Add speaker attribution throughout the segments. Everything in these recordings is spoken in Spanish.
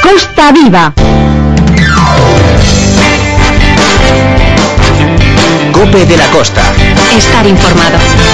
Speaker 1: Costa Viva.
Speaker 2: COPE de la Costa.
Speaker 1: Estar informado.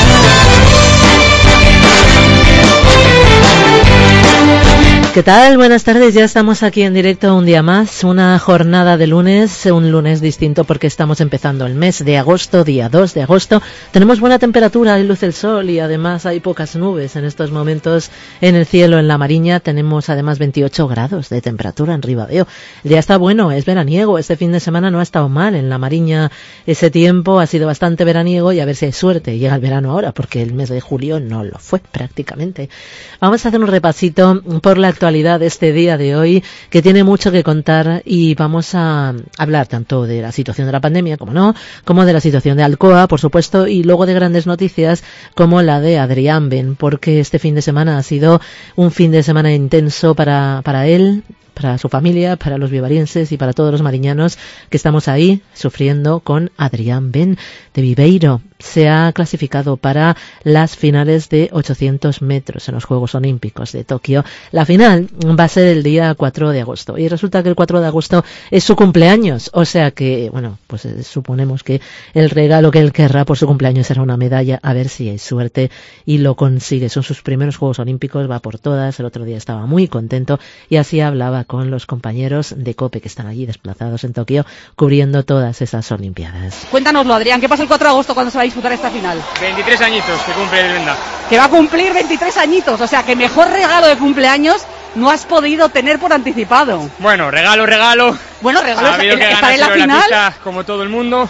Speaker 3: ¿Qué tal? Buenas tardes, ya estamos aquí en directo un día más, una jornada de lunes, un lunes distinto porque estamos empezando el mes de agosto, día 2 de agosto. Tenemos buena temperatura, hay luz del sol y además hay pocas nubes en estos momentos en el cielo, en la Mariña. Tenemos además 28 grados de temperatura en Ribadeo. El día está bueno, es veraniego, este fin de semana no ha estado mal en la Mariña, ese tiempo ha sido bastante veraniego y a ver si hay suerte, llega el verano ahora porque el mes de julio no lo fue prácticamente. Vamos a hacer un repasito por la actualidad de este día de hoy, que tiene mucho que contar, y vamos a hablar tanto de la situación de la pandemia, como de la situación de Alcoa, por supuesto, y luego de grandes noticias como la de Adrián Ben, porque este fin de semana ha sido un fin de semana intenso para él, para su familia, para los vivarienses y para todos los mariñanos que estamos ahí sufriendo con Adrián Ben de Viveiro. Se ha clasificado para las finales de 800 metros en los Juegos Olímpicos de Tokio. La final va a ser el día 4 de agosto y resulta que el 4 de agosto es su cumpleaños, o sea que, pues suponemos que el regalo que él querrá por su cumpleaños será una medalla, a ver si hay suerte y lo consigue. Son sus primeros Juegos Olímpicos, va por todas. El otro día estaba muy contento y así hablaba con los compañeros de COPE que están allí desplazados en Tokio cubriendo todas esas Olimpiadas.
Speaker 4: Cuéntanoslo, Adrián, ¿qué pasa el 4 de agosto cuando se va a disputar esta final?
Speaker 5: 23 añitos que cumple el Venda.
Speaker 4: Que va a cumplir 23 añitos, o sea que mejor regalo de cumpleaños no has podido tener por anticipado.
Speaker 5: Bueno, regalo.
Speaker 4: Bueno, regalo
Speaker 5: ha habido que
Speaker 4: estar en la
Speaker 5: ganárselo
Speaker 4: final.
Speaker 5: La pista, como todo el mundo.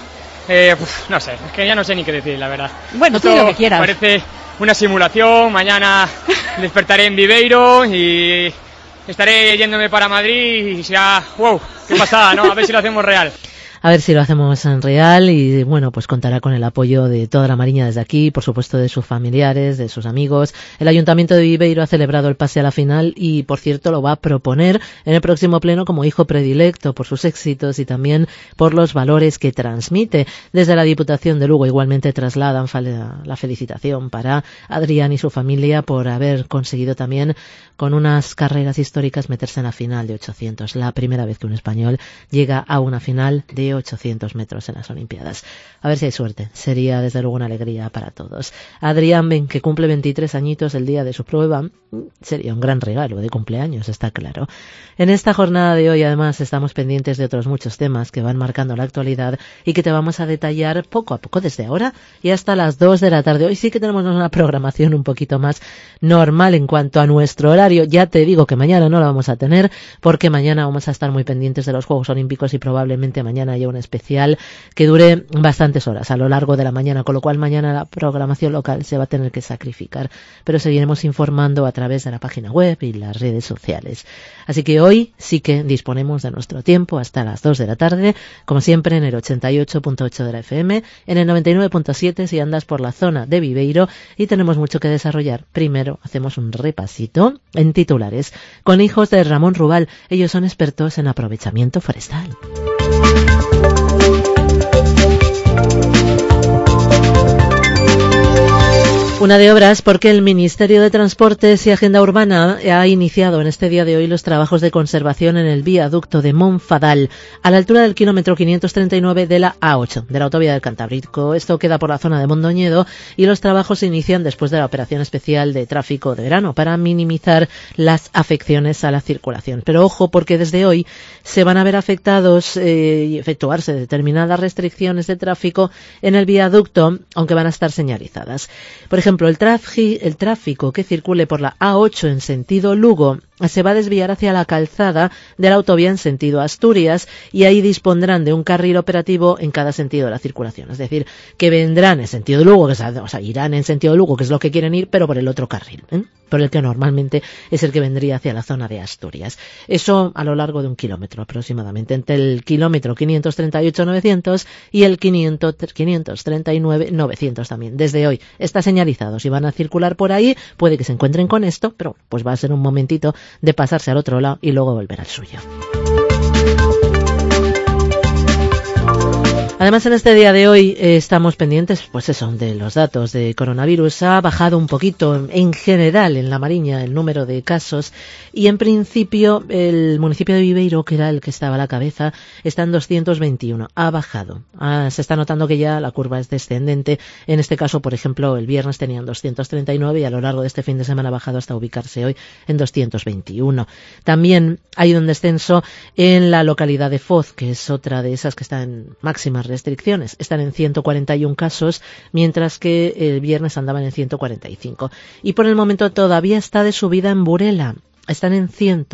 Speaker 5: No sé, es que ya no sé ni qué decir, la verdad.
Speaker 4: Bueno, tú di lo que quieras.
Speaker 5: Parece una simulación. Mañana despertaré en Viveiro y estaré yéndome para Madrid y será, wow, qué pasada, ¿no? A ver si lo hacemos real.
Speaker 3: A ver si lo hacemos en real y pues contará con el apoyo de toda la Mariña desde aquí, por supuesto de sus familiares, de sus amigos. El Ayuntamiento de Viveiro ha celebrado el pase a la final y, por cierto, lo va a proponer en el próximo pleno como hijo predilecto por sus éxitos y también por los valores que transmite. Desde la Diputación de Lugo igualmente trasladan la felicitación para Adrián y su familia por haber conseguido también con unas carreras históricas meterse en la final de 800. La primera vez que un español llega a una final de 800 metros en las Olimpiadas. A ver si hay suerte. Sería desde luego una alegría para todos. Adrián Ben, que cumple 23 añitos el día de su prueba, sería un gran regalo de cumpleaños, está claro. En esta jornada de hoy, además, estamos pendientes de otros muchos temas que van marcando la actualidad y que te vamos a detallar poco a poco desde ahora y hasta las 2 de la tarde. Hoy sí que tenemos una programación un poquito más normal en cuanto a nuestro horario. Ya te digo que mañana no la vamos a tener porque mañana vamos a estar muy pendientes de los Juegos Olímpicos y probablemente mañana haya un especial que dure bastantes horas a lo largo de la mañana, con lo cual mañana la programación local se va a tener que sacrificar, pero seguiremos informando a través de la página web y las redes sociales. Así que hoy sí que disponemos de nuestro tiempo hasta las 2 de la tarde, como siempre en el 88.8 de la FM, en el 99.7 si andas por la zona de Viveiro, y tenemos mucho que desarrollar. Primero hacemos un repasito en titulares con hijos de Ramón Rubal. Ellos son expertos en aprovechamiento forestal. Una de obras porque el Ministerio de Transportes y Agenda Urbana ha iniciado en este día de hoy los trabajos de conservación en el viaducto de Monfadal, a la altura del kilómetro 539 de la A8, de la autovía del Cantábrico. Esto queda por la zona de Mondoñedo y los trabajos se inician después de la operación especial de tráfico de verano para minimizar las afecciones a la circulación. Pero ojo, porque desde hoy se van a ver afectados y efectuarse determinadas restricciones de tráfico en el viaducto, aunque van a estar señalizadas. Por ejemplo, el tráfico que circule por la A8 en sentido Lugo se va a desviar hacia la calzada de la autovía en sentido Asturias y ahí dispondrán de un carril operativo en cada sentido de la circulación. Es decir, que vendrán en sentido Lugo, irán en sentido Lugo, que es lo que quieren ir, pero por el otro carril, por el que normalmente es el que vendría hacia la zona de Asturias. Eso a lo largo de 1 kilómetro aproximadamente, entre el kilómetro 538-900 y el 539-900 también. Desde hoy está señalizado. Si van a circular por ahí, puede que se encuentren con esto, pero pues va a ser un momentito de pasarse al otro lado y luego volver al suyo. Además, en este día de hoy estamos pendientes, pues eso, de los datos de coronavirus. Ha bajado un poquito en general en La Mariña el número de casos y en principio el municipio de Viveiro, que era el que estaba a la cabeza, está en 221. Ha bajado. Se está notando que ya la curva es descendente. En este caso, por ejemplo, el viernes tenían 239 y a lo largo de este fin de semana ha bajado hasta ubicarse hoy en 221. También hay un descenso en la localidad de Foz, que es otra de esas que está en máximas restricciones. Están en 141 casos, mientras que el viernes andaban en 145. Y por el momento todavía está de subida en Burela. Están en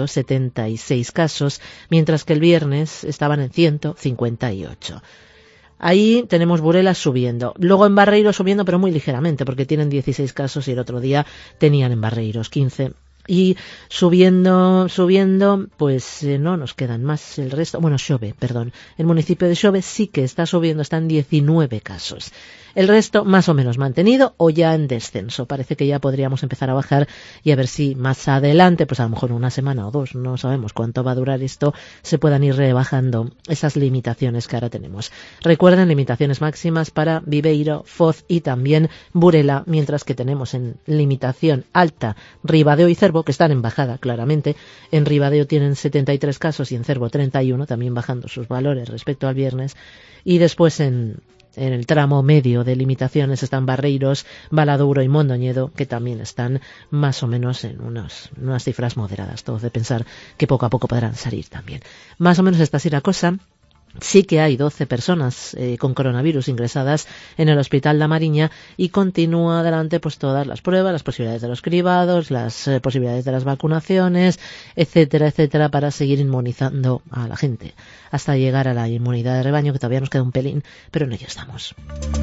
Speaker 3: 176 casos, mientras que el viernes estaban en 158. Ahí tenemos Burela subiendo. Luego en Barreiro subiendo, pero muy ligeramente, porque tienen 16 casos y el otro día tenían en Barreiros 15. Y subiendo, pues no nos quedan más. El resto, bueno, Xove, perdón. El municipio de Xove sí que está subiendo, están 19 casos. El resto más o menos mantenido o ya en descenso. Parece que ya podríamos empezar a bajar y a ver si más adelante, pues a lo mejor una semana o dos, no sabemos cuánto va a durar esto, se puedan ir rebajando esas limitaciones que ahora tenemos. Recuerden, limitaciones máximas para Viveiro, Foz y también Burela, mientras que tenemos en limitación alta Ribadeo y Cervo, que están en bajada claramente. En Ribadeo tienen 73 casos y en Cervo 31, también bajando sus valores respecto al viernes. Y después en el tramo medio de limitaciones están Barreiros, Valadouro y Mondoñedo, que también están más o menos en unas cifras moderadas. Todo de pensar que poco a poco podrán salir también. Más o menos esta es la cosa. Sí que hay 12 personas con coronavirus ingresadas en el Hospital La Mariña y continúa adelante pues todas las pruebas, las posibilidades de los cribados, las posibilidades de las vacunaciones, etcétera, etcétera, para seguir inmunizando a la gente hasta llegar a la inmunidad de rebaño, que todavía nos queda un pelín, pero en ello estamos.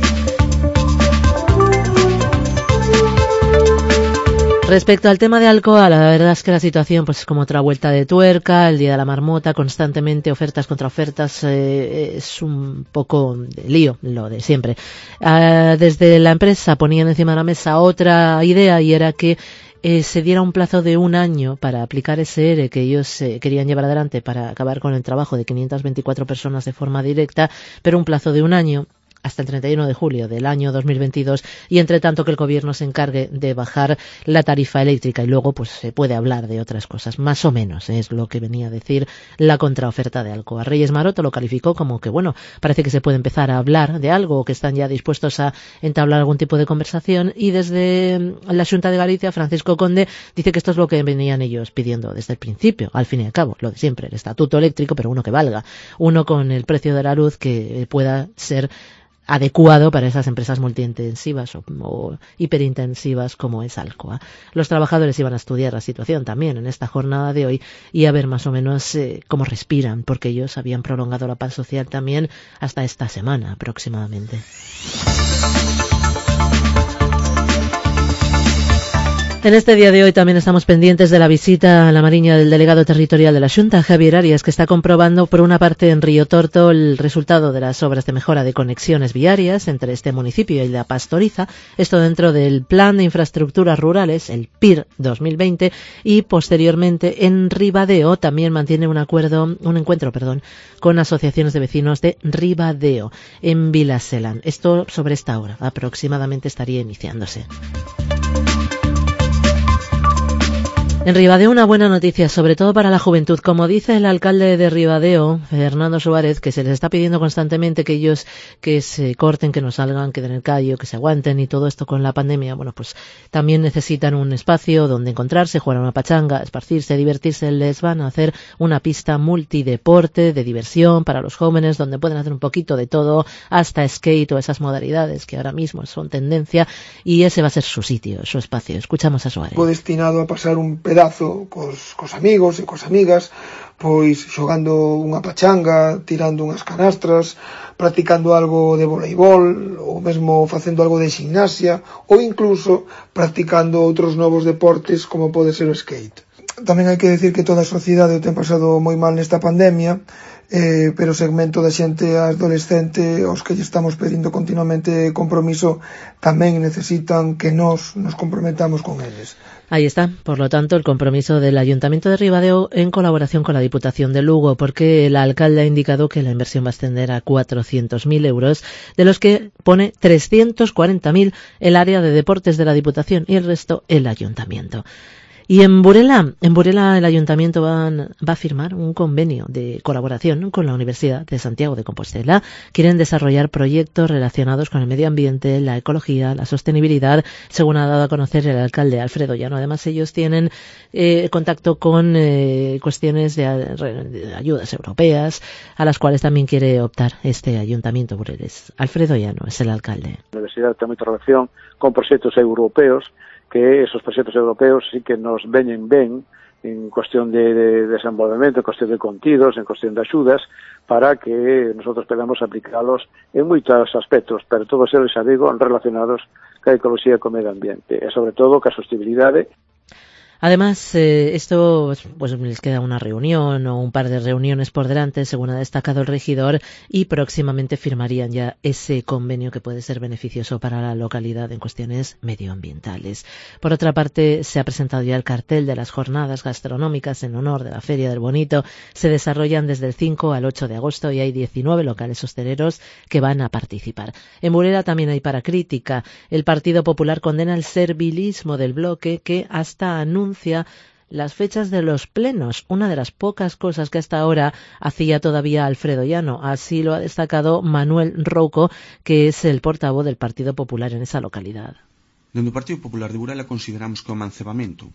Speaker 3: Respecto al tema de Alcoa, la verdad es que la situación pues es como otra vuelta de tuerca, el día de la marmota, constantemente ofertas contra ofertas, es un poco de lío, lo de siempre. Desde la empresa ponían encima de la mesa otra idea y era que se diera un plazo de 1 año para aplicar ese ERE que ellos querían llevar adelante para acabar con el trabajo de 524 personas de forma directa, pero un plazo de 1 año hasta el 31 de julio del año 2022 y entre tanto que el gobierno se encargue de bajar la tarifa eléctrica y luego pues se puede hablar de otras cosas, más o menos es lo que venía a decir la contraoferta de Alcoa. Reyes Maroto lo calificó como que bueno, parece que se puede empezar a hablar de algo o que están ya dispuestos a entablar algún tipo de conversación y desde la Xunta de Galicia Francisco Conde dice que esto es lo que venían ellos pidiendo desde el principio, al fin y al cabo, lo de siempre, el estatuto eléctrico, pero uno que valga, uno con el precio de la luz que pueda ser adecuado para esas empresas multiintensivas o hiperintensivas como es Alcoa. Los trabajadores iban a estudiar la situación también en esta jornada de hoy y a ver más o menos cómo respiran, porque ellos habían prolongado la paz social también hasta esta semana aproximadamente. En este día de hoy también estamos pendientes de la visita a La Mariña del delegado territorial de la Xunta, Javier Arias, que está comprobando por una parte en Río Torto el resultado de las obras de mejora de conexiones viarias entre este municipio y la Pastoriza, esto dentro del Plan de Infraestructuras Rurales, el PIR 2020, y posteriormente en Ribadeo también mantiene un encuentro con asociaciones de vecinos de Ribadeo en Vilaselan. Esto sobre esta hora aproximadamente estaría iniciándose. En Ribadeo una buena noticia, sobre todo para la juventud. Como dice el alcalde de Ribadeo, Fernando Suárez, que se les está pidiendo constantemente que ellos que se corten, que no salgan, que den el callo, que se aguanten y todo esto con la pandemia, bueno, pues también necesitan un espacio donde encontrarse, jugar a una pachanga, esparcirse, divertirse. Les van a hacer una pista multideporte de diversión para los jóvenes, donde pueden hacer un poquito de todo, hasta skate o esas modalidades que ahora mismo son tendencia, y ese va a ser su sitio, su espacio. Escuchamos a Suárez.
Speaker 6: Fue destinado a pasar un pedazo cos amigos e cos amigas, pois xogando unha pachanga, tirando unhas canastras, practicando algo de voleibol, ou mesmo facendo algo de gimnasia, ou incluso practicando outros novos deportes como pode ser o skate. Tamén hai que decir que toda a sociedade o ten pasado moi mal nesta pandemia, pero o segmento da xente adolescente aos que lle estamos pedindo continuamente compromiso tamén necesitan que nos comprometamos con eles.
Speaker 3: Ahí está, por lo tanto, el compromiso del Ayuntamiento de Ribadeo en colaboración con la Diputación de Lugo, porque el alcalde ha indicado que la inversión va a ascender a 400.000 euros, de los que pone 340.000 el área de deportes de la Diputación y el resto el Ayuntamiento. Y en Burela el Ayuntamiento va a firmar un convenio de colaboración con la Universidad de Santiago de Compostela. Quieren desarrollar proyectos relacionados con el medio ambiente, la ecología, la sostenibilidad, según ha dado a conocer el alcalde Alfredo Llano. Además, ellos tienen contacto con cuestiones de ayudas europeas, a las cuales también quiere optar este Ayuntamiento burelés. Alfredo Llano es el alcalde.
Speaker 7: La universidad ten moita relación con proxectos europeos, que esos proxectos europeos sí que nos veñen ben en cuestión de desenvolvemento, en cuestión de contidos, en cuestión de axudas, para que nosotros podamos aplicalos en moitos aspectos, pero todos eles, xa digo, relacionados ca ecoloxía e co medio ambiente, e sobre todo ca sostenibilidade.
Speaker 3: Además, esto pues les queda una reunión o un par de reuniones por delante, según ha destacado el regidor, y próximamente firmarían ya ese convenio que puede ser beneficioso para la localidad en cuestiones medioambientales. Por otra parte, se ha presentado ya el cartel de las jornadas gastronómicas en honor de la Feria del Bonito. Se desarrollan desde el 5 al 8 de agosto y hay 19 locales hosteleros que van a participar. En Burela también hay para crítica. El Partido Popular condena el servilismo del bloque, que hasta anuncia las fechas de los plenos, una de las pocas cosas que hasta ahora hacía todavía Alfredo Llano. Así lo ha destacado Manuel Rouco, que es el portavoz del Partido Popular en esa localidad.
Speaker 8: Dende o Partido Popular de Burela consideramos que o mancebamento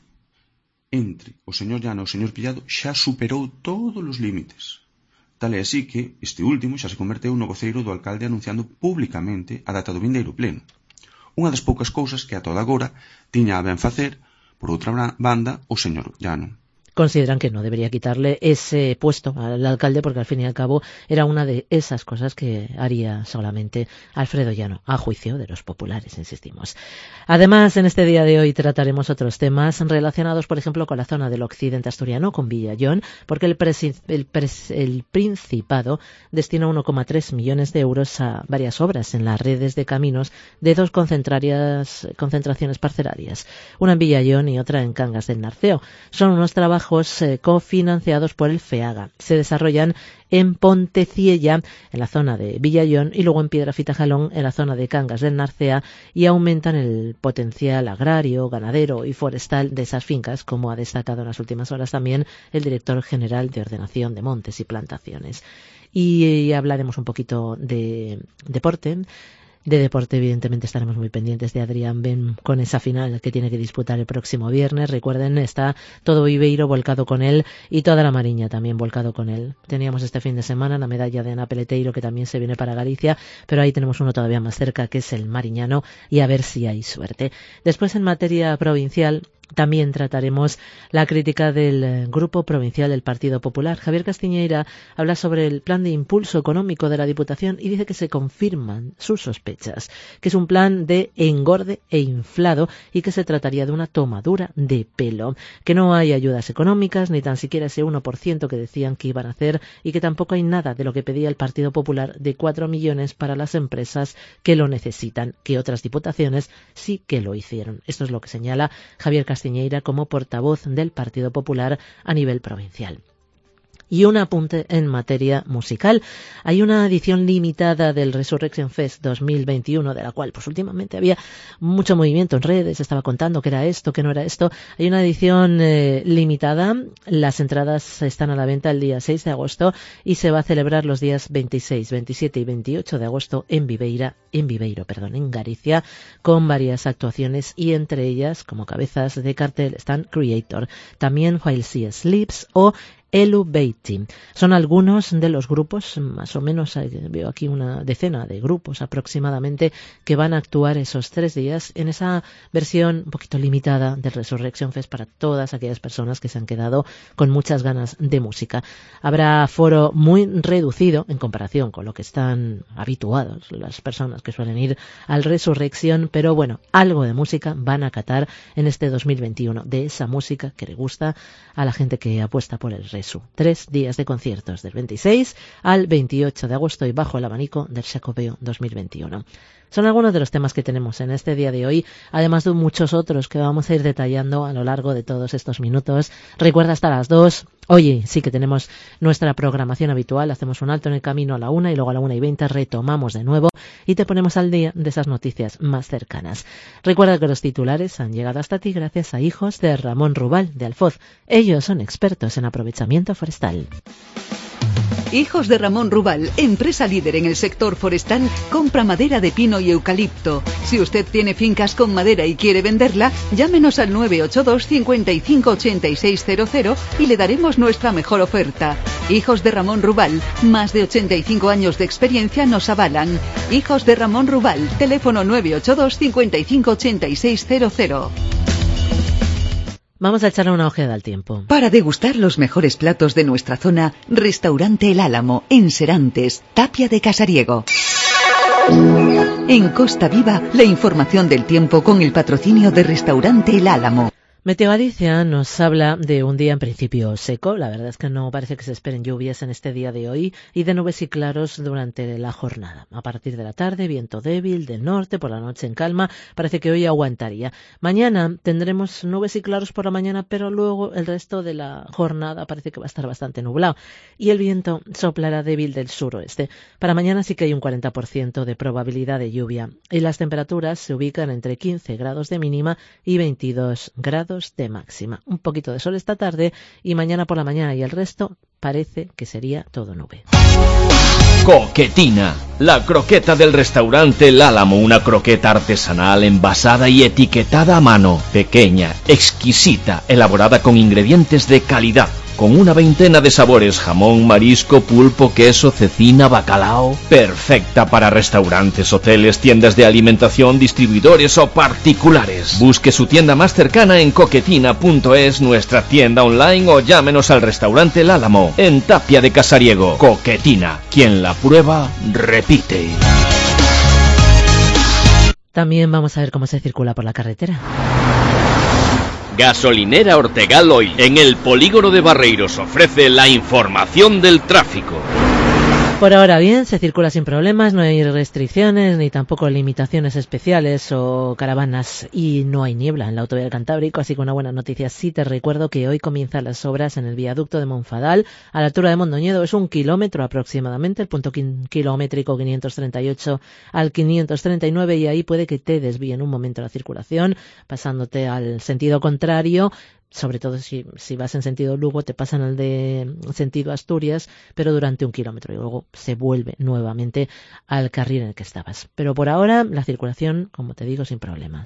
Speaker 8: entre o señor Llano e o señor Pillado xa superou todos os límites. Tal é así que este último xa se converteu no voceiro do alcalde anunciando públicamente a data do vindeiro pleno. Unha das poucas cousas que a toda agora tiña a ben facer. Por outra banda, o señor Llano.
Speaker 3: Consideran que no debería quitarle ese puesto al alcalde, porque al fin y al cabo era una de esas cosas que haría solamente Alfredo Llano, a juicio de los populares, insistimos. Además, en este día de hoy trataremos otros temas relacionados, por ejemplo, con la zona del occidente asturiano, con Villallón, porque el Principado destina 1,3 millones de euros a varias obras en las redes de caminos de dos concentraciones parcelarias, una en Villallón y otra en Cangas del Narceo. Son unos trabajos cofinanciados por el FEAGA. Se desarrollan en Ponteciella, en la zona de Villallón, y luego en Piedrafita Jalón, en la zona de Cangas del Narcea, y aumentan el potencial agrario, ganadero y forestal de esas fincas, como ha destacado en las últimas horas también el director general de Ordenación de Montes y Plantaciones. Y hablaremos un poquito de deporte. De deporte, evidentemente, estaremos muy pendientes de Adrián Ben con esa final que tiene que disputar el próximo viernes. Recuerden, está todo Viveiro volcado con él y toda la Mariña también volcado con él. Teníamos este fin de semana la medalla de Ana Peleteiro, que también se viene para Galicia, pero ahí tenemos uno todavía más cerca, que es el mariñano, y a ver si hay suerte. Después, en materia provincial, también trataremos la crítica del Grupo Provincial del Partido Popular. Javier Castiñeira habla sobre el plan de impulso económico de la Diputación y dice que se confirman sus sospechas, que es un plan de engorde e inflado y que se trataría de una tomadura de pelo, que no hay ayudas económicas, ni tan siquiera ese 1% que decían que iban a hacer, y que tampoco hay nada de lo que pedía el Partido Popular de 4 millones para las empresas que lo necesitan, que otras diputaciones sí que lo hicieron. Esto es lo que señala Javier Castiñeira como portavoz del Partido Popular a nivel provincial. Y un apunte en materia musical. Hay una edición limitada del Resurrection Fest 2021, de la cual pues últimamente había mucho movimiento en redes, estaba contando que era esto, que no era esto. Hay una edición limitada, las entradas están a la venta el día 6 de agosto y se va a celebrar los días 26, 27 y 28 de agosto en Galicia, con varias actuaciones, y entre ellas, como cabezas de cartel, están Creator, también While She Sleeps o Elu Beatty. Son algunos de los grupos, más o menos veo aquí una decena de grupos aproximadamente, que van a actuar esos 3 días en esa versión un poquito limitada del Resurrection Fest para todas aquellas personas que se han quedado con muchas ganas de música. Habrá aforo muy reducido en comparación con lo que están habituados las personas que suelen ir al Resurrection, pero bueno, algo de música van a catar en este 2021, de esa música que le gusta a la gente que apuesta por el Resurrection. Resu. 3 días de conciertos del 26 al 28 de agosto y bajo el abanico del Xacobeo 2021. Son algunos de los temas que tenemos en este día de hoy, además de muchos otros que vamos a ir detallando a lo largo de todos estos minutos. Recuerda hasta las 2. Oye, sí que tenemos nuestra programación habitual, hacemos un alto en el camino a la 1 y luego a la 1:20 retomamos de nuevo y te ponemos al día de esas noticias más cercanas. Recuerda que los titulares han llegado hasta ti gracias a Hijos de Ramón Rubal de Alfoz. Ellos son expertos en aprovechamiento forestal.
Speaker 9: Hijos de Ramón Rubal, empresa líder en el sector forestal, compra madera de pino y eucalipto. Si usted tiene fincas con madera y quiere venderla, llámenos al 982 55 8600 y le daremos nuestra mejor oferta. Hijos de Ramón Rubal, más de 85 años de experiencia nos avalan. Hijos de Ramón Rubal, teléfono 982 55 8600.
Speaker 3: Vamos a echarle una ojeada al tiempo.
Speaker 9: Para degustar los mejores platos de nuestra zona, Restaurante El Álamo, en Serantes, Tapia de Casariego. En Costa Viva, la información del tiempo con el patrocinio de Restaurante El Álamo.
Speaker 3: Meteo Galicia nos habla de un día en principio seco. La verdad es que no parece que se esperen lluvias en este día de hoy y de nubes y claros durante la jornada. A partir de la tarde, viento débil del norte, por la noche en calma. Parece que hoy aguantaría. Mañana tendremos nubes y claros por la mañana, pero luego el resto de la jornada parece que va a estar bastante nublado. Y el viento soplará débil del suroeste. Para mañana sí que hay un 40% de probabilidad de lluvia. Y las temperaturas se ubican entre 15 grados de mínima y 22 grados de máxima. Un poquito de sol esta tarde y mañana por la mañana y el resto parece que sería todo nube.
Speaker 10: Coquetina, la croqueta del restaurante El Álamo, una croqueta artesanal envasada y etiquetada a mano, pequeña, exquisita, elaborada con ingredientes de calidad, con una veintena de sabores: jamón, marisco, pulpo, queso, cecina, bacalao. Perfecta para restaurantes, hoteles, tiendas de alimentación, distribuidores o particulares. Busque su tienda más cercana en coquetina.es, nuestra tienda online, o llámenos al restaurante El Álamo, en Tapia de Casariego. Coquetina, quien la prueba, repite.
Speaker 3: También vamos a ver cómo se circula por la carretera.
Speaker 10: Gasolinera Ortegal Oil, en el polígono de Barreiros, ofrece la información del tráfico.
Speaker 3: Por ahora bien, se circula sin problemas, no hay restricciones ni tampoco limitaciones especiales o caravanas y no hay niebla en la autovía del Cantábrico, así que una buena noticia. Sí te recuerdo que hoy comienzan las obras en el viaducto de Monfadal a la altura de Mondoñedo. Es 1 kilómetro aproximadamente, el punto kilométrico 538 al 539, y ahí puede que te desvíen un momento la circulación pasándote al sentido contrario. Sobre todo si vas en sentido Lugo, te pasan al de sentido Asturias, pero durante 1 kilómetro y luego se vuelve nuevamente al carril en el que estabas. Pero por ahora la circulación, como te digo, sin problemas.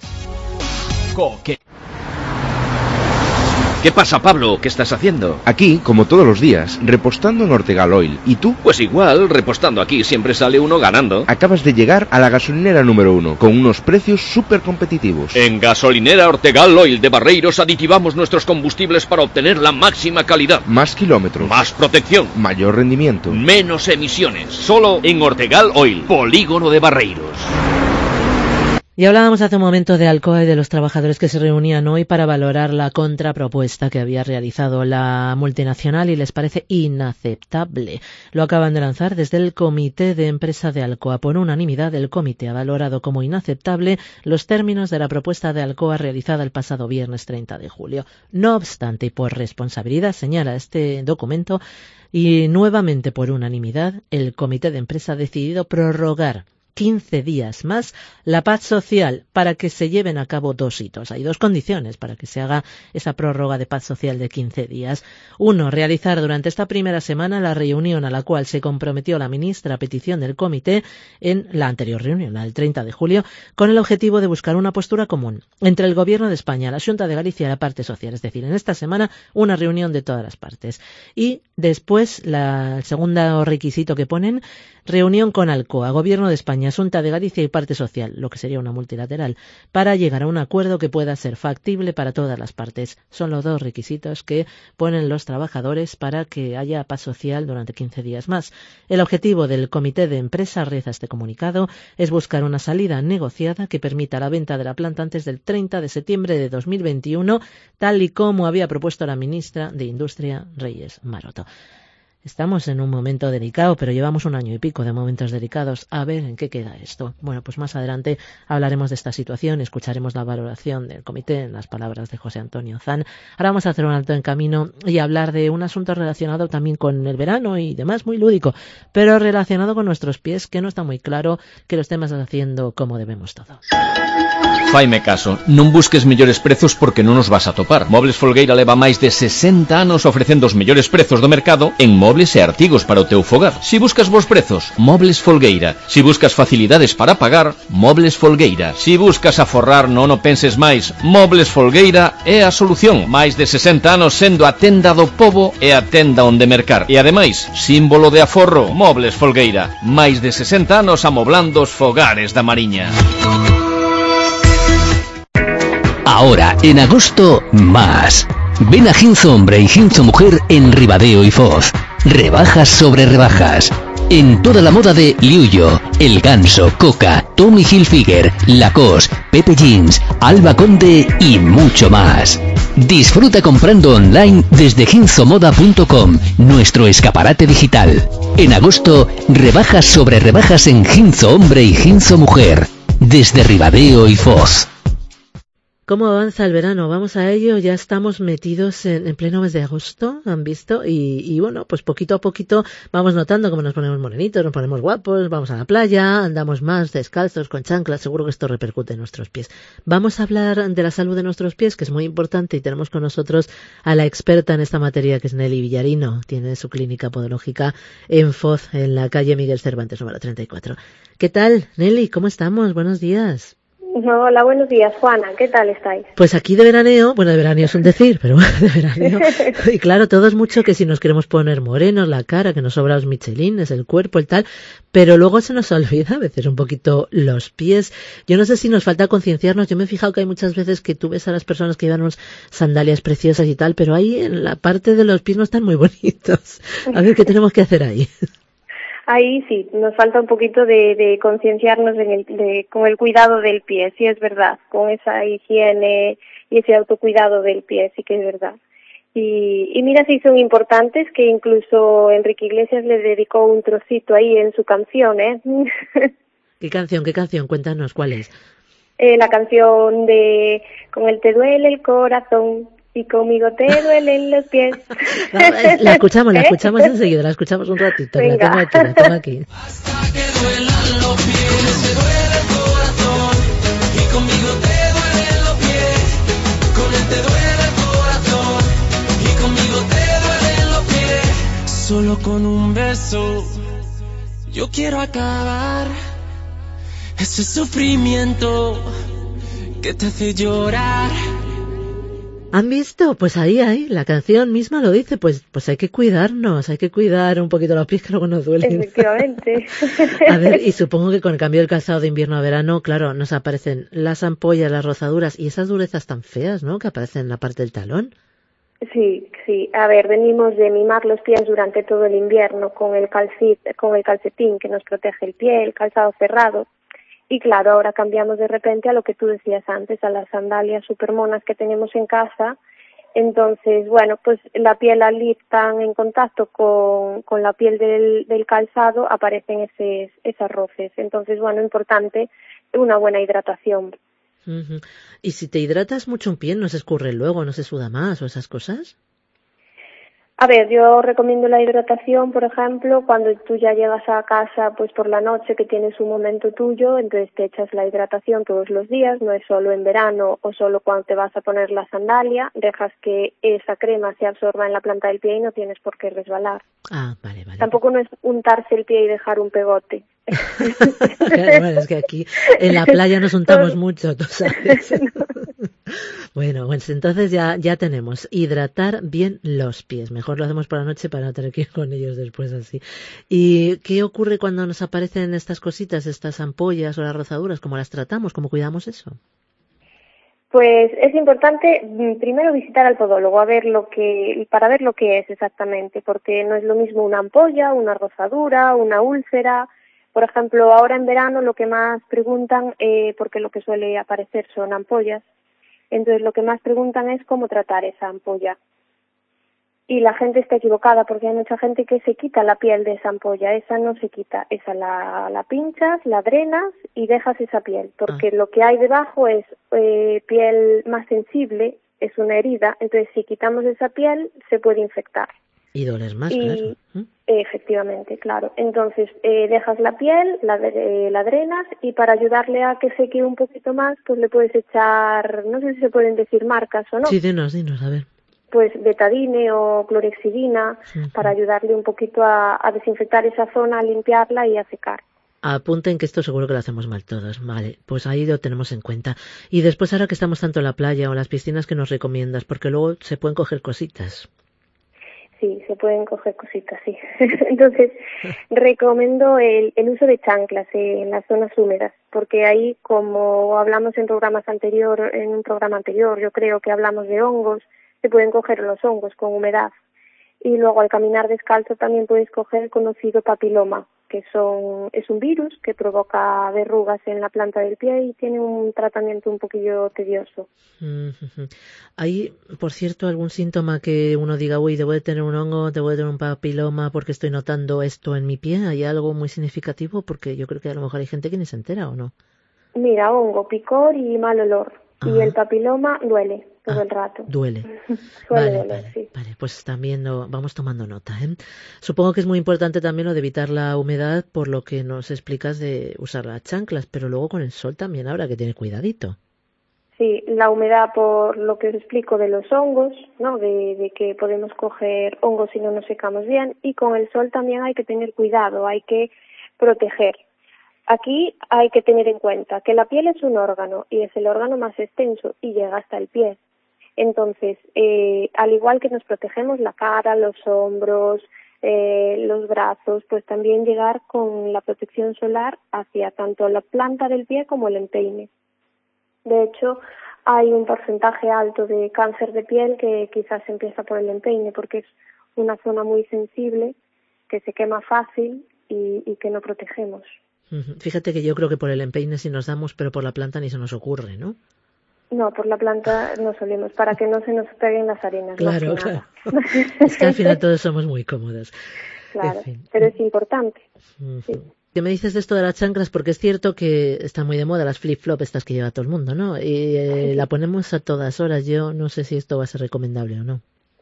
Speaker 10: ¿Qué pasa, Pablo? ¿Qué estás haciendo?
Speaker 11: Aquí, como todos los días, repostando en Ortegal Oil. ¿Y tú?
Speaker 10: Pues igual, repostando aquí siempre sale uno ganando.
Speaker 11: Acabas de llegar a la gasolinera número 1, con unos precios súper competitivos.
Speaker 10: En Gasolinera Ortegal Oil de Barreiros aditivamos nuestros combustibles para obtener la máxima calidad.
Speaker 11: Más kilómetros.
Speaker 10: Más protección.
Speaker 11: Mayor rendimiento.
Speaker 10: Menos emisiones. Solo en Ortegal Oil, polígono de Barreiros.
Speaker 3: Y hablábamos hace un momento de Alcoa y de los trabajadores que se reunían hoy para valorar la contrapropuesta que había realizado la multinacional y les parece inaceptable. Lo acaban de lanzar desde el Comité de Empresa de Alcoa. Por unanimidad, el comité ha valorado como inaceptable los términos de la propuesta de Alcoa realizada el pasado viernes 30 de julio. No obstante, y por responsabilidad, señala este documento, y nuevamente por unanimidad, el Comité de Empresa ha decidido prorrogar 15 días más la paz social para que se lleven a cabo 2 hitos. Hay 2 condiciones para que se haga esa prórroga de paz social de 15 días. 1, realizar durante esta primera semana la reunión a la cual se comprometió la ministra a petición del comité en la anterior reunión, la del 30 de julio, con el objetivo de buscar una postura común entre el Gobierno de España, la Xunta de Galicia y la parte social. Es decir, en esta semana una reunión de todas las partes. Y después, el segundo requisito que ponen, reunión con Alcoa, Gobierno de España, Cataluña, Xunta de Galicia y parte social, lo que sería una multilateral, para llegar a un acuerdo que pueda ser factible para todas las partes. Son los 2 requisitos que ponen los trabajadores para que haya paz social durante 15 días más. El objetivo del comité de empresa, reza este comunicado, es buscar una salida negociada que permita la venta de la planta antes del 30 de septiembre de 2021, tal y como había propuesto la ministra de Industria, Reyes Maroto. Estamos en un momento delicado, pero llevamos 1 año y pico de momentos delicados. A ver en qué queda esto. Bueno, pues más adelante hablaremos de esta situación, escucharemos la valoración del comité en las palabras de José Antonio Zan. Ahora vamos a hacer un alto en camino y hablar de un asunto relacionado también con el verano y demás, muy lúdico, pero relacionado con nuestros pies, que no está muy claro que lo estemos haciendo como debemos todo.
Speaker 10: Faime caso, non busques mellores prezos porque non os vas a topar. Mobles Folgueira leva máis de 60 anos ofrecendo os mellores prezos do mercado en mobles e artigos para o teu fogar. Si buscas bons prezos, Mobles Folgueira. Si buscas facilidades para pagar, Mobles Folgueira. Si buscas aforrar, non o penses máis, Mobles Folgueira é a solución. Máis de 60 anos sendo a tenda do pobo e a tenda onde mercar. E ademais, símbolo de aforro, Mobles Folgueira. Máis de 60 anos amoblando os fogares da Mariña.
Speaker 12: Ahora, en agosto, más. Ven a Ginzo Hombre y Ginzo Mujer en Ribadeo y Foz. Rebajas sobre rebajas. En toda la moda de Liuyo, El Ganso, Coca, Tommy Hilfiger, Lacoste, Pepe Jeans, Alba Conde y mucho más. Disfruta comprando online desde ginzomoda.com, nuestro escaparate digital. En agosto, rebajas sobre rebajas en Ginzo Hombre y Ginzo Mujer. Desde Ribadeo y Foz.
Speaker 3: ¿Cómo avanza el verano? Vamos a ello, ya estamos metidos en pleno mes de agosto, han visto, y bueno, pues poquito a poquito vamos notando cómo nos ponemos morenitos, nos ponemos guapos, vamos a la playa, andamos más descalzos, con chanclas, seguro que esto repercute en nuestros pies. Vamos a hablar de la salud de nuestros pies, que es muy importante, y tenemos con nosotros a la experta en esta materia, que es Nelly Villarino, tiene su clínica podológica en Foz, en la calle Miguel Cervantes, número 34. ¿Qué tal, Nelly? ¿Cómo estamos? Buenos días.
Speaker 13: Hola, buenos días, Juana. ¿Qué tal estáis?
Speaker 3: Pues aquí de veraneo, bueno, de veraneo es un decir, pero bueno, de veraneo. Y claro, todo es mucho que si nos queremos poner morenos, la cara, que nos sobra los michelines, el cuerpo, el tal, pero luego se nos olvida a veces un poquito los pies. Yo no sé si nos falta concienciarnos. Yo me he fijado que hay muchas veces que tú ves a las personas que llevan unas sandalias preciosas y tal, pero ahí en la parte de los pies no están muy bonitos. A ver, ¿qué tenemos que hacer ahí?
Speaker 13: Ahí sí, nos falta un poquito de concienciarnos con el cuidado del pie, sí es verdad, con esa higiene y ese autocuidado del pie, sí que es verdad. Y mira si son importantes, que incluso Enrique Iglesias le dedicó un trocito ahí en su canción, ¿eh?
Speaker 3: ¿Qué canción? Cuéntanos, ¿cuál es?
Speaker 13: La canción de Con él te duele el corazón y conmigo te duelen los pies.
Speaker 3: La escuchamos enseguida, la escuchamos un ratito.
Speaker 13: Venga.
Speaker 3: La tengo aquí.
Speaker 14: Hasta que duelan los pies, te duele el corazón y conmigo te duelen los pies. Con él te duele el corazón y conmigo te duelen los pies. Solo con un beso yo quiero acabar ese sufrimiento que te hace llorar.
Speaker 3: ¿Han visto? Pues ahí, la canción misma lo dice, pues hay que cuidarnos, hay que cuidar un poquito los pies que luego nos duelen.
Speaker 13: Efectivamente.
Speaker 3: A ver, y supongo que con el cambio del calzado de invierno a verano, claro, nos aparecen las ampollas, las rozaduras y esas durezas tan feas, ¿no?, que aparecen en la parte del talón.
Speaker 13: Sí. A ver, venimos de mimar los pies durante todo el invierno con el calcetín que nos protege el pie, el calzado cerrado. Y claro, ahora cambiamos de repente a lo que tú decías antes, a las sandalias supermonas que tenemos en casa. Entonces, bueno, pues la piel al ir tan en contacto con la piel del calzado aparecen esas roces. Entonces, bueno, importante una buena hidratación.
Speaker 3: Uh-huh. ¿Y si te hidratas mucho un pie, no se escurre luego, no se suda más o esas cosas?
Speaker 13: A ver, yo recomiendo la hidratación, por ejemplo, cuando tú ya llegas a casa pues por la noche, que tienes un momento tuyo, entonces te echas la hidratación todos los días, no es solo en verano o solo cuando te vas a poner la sandalia, dejas que esa crema se absorba en la planta del pie y no tienes por qué resbalar.
Speaker 3: Ah, vale.
Speaker 13: Tampoco no es untarse el pie y dejar un pegote.
Speaker 3: Claro, bueno, es que aquí en la playa nos untamos mucho, tú sabes. Bueno, pues entonces ya tenemos hidratar bien los pies. Mejor lo hacemos por la noche para no tener que ir con ellos después así. ¿Y qué ocurre cuando nos aparecen estas cositas, estas ampollas o las rozaduras? ¿Cómo las tratamos? ¿Cómo cuidamos eso?
Speaker 13: Pues es importante primero visitar al podólogo para ver lo que es exactamente, porque no es lo mismo una ampolla, una rozadura, una úlcera. Por ejemplo, ahora en verano lo que más preguntan, porque lo que suele aparecer son ampollas, entonces lo que más preguntan es cómo tratar esa ampolla. Y la gente está equivocada porque hay mucha gente que se quita la piel de esa ampolla. Esa no se quita, esa la pinchas, la drenas y dejas esa piel, porque lo que hay debajo es piel más sensible, es una herida, entonces si quitamos esa piel se puede infectar.
Speaker 3: Y doler más, claro.
Speaker 13: Efectivamente, claro. Entonces dejas la piel, la drenas y para ayudarle a que seque un poquito más, pues le puedes echar, no sé si se pueden decir marcas o no.
Speaker 3: Sí, dinos, a ver.
Speaker 13: Pues betadine o clorexidina para ayudarle un poquito a desinfectar esa zona, a limpiarla y a secar.
Speaker 3: Apunten que esto seguro que lo hacemos mal todos. Vale, pues ahí lo tenemos en cuenta. Y después, ahora que estamos tanto en la playa o en las piscinas, ¿qué nos recomiendas? Porque luego se pueden coger cositas.
Speaker 13: Sí, se pueden coger cositas, sí. Entonces, recomiendo el uso de chanclas en las zonas húmedas, porque ahí, como hablamos en un programa anterior, yo creo que hablamos de hongos, se pueden coger los hongos con humedad. Y luego al caminar descalzo también puedes coger el conocido papiloma, que es un virus que provoca verrugas en la planta del pie y tiene un tratamiento un poquillo tedioso.
Speaker 3: ¿Hay, por cierto, algún síntoma que uno diga, uy, debo de tener un hongo, debo de tener un papiloma porque estoy notando esto en mi pie? ¿Hay algo muy significativo? Porque yo creo que a lo mejor hay gente que ni se entera, ¿o no?
Speaker 13: Mira, hongo, picor y mal olor. Y el papiloma duele todo el rato.
Speaker 3: Duele.
Speaker 13: Sí.
Speaker 3: Vale, pues también vamos tomando nota, ¿eh? Supongo que es muy importante también lo de evitar la humedad, por lo que nos explicas de usar las chanclas, pero luego con el sol también habrá que tener cuidadito.
Speaker 13: Sí, la humedad, por lo que os explico de los hongos, ¿no? De que podemos coger hongos si no nos secamos bien, y con el sol también hay que tener cuidado, hay que proteger. Aquí hay que tener en cuenta que la piel es un órgano y es el órgano más extenso y llega hasta el pie. Entonces, al igual que nos protegemos la cara, los hombros, los brazos, pues también llegar con la protección solar hacia tanto la planta del pie como el empeine. De hecho, hay un porcentaje alto de cáncer de piel que quizás empieza por el empeine porque es una zona muy sensible, que se quema fácil y que no protegemos.
Speaker 3: Fíjate que yo creo que por el empeine sí nos damos, pero por la planta ni se nos ocurre, ¿no?
Speaker 13: No, por la planta no solemos, para que no se nos peguen las arenas.
Speaker 3: Claro, claro. Es que al final todos somos muy cómodos.
Speaker 13: Claro, pero es importante. Sí.
Speaker 3: ¿Qué me dices de esto de las chanclas? Porque es cierto que está muy de moda las flip-flop estas que lleva todo el mundo, ¿no? Y la ponemos a todas horas. Yo no sé si esto va a ser recomendable o no.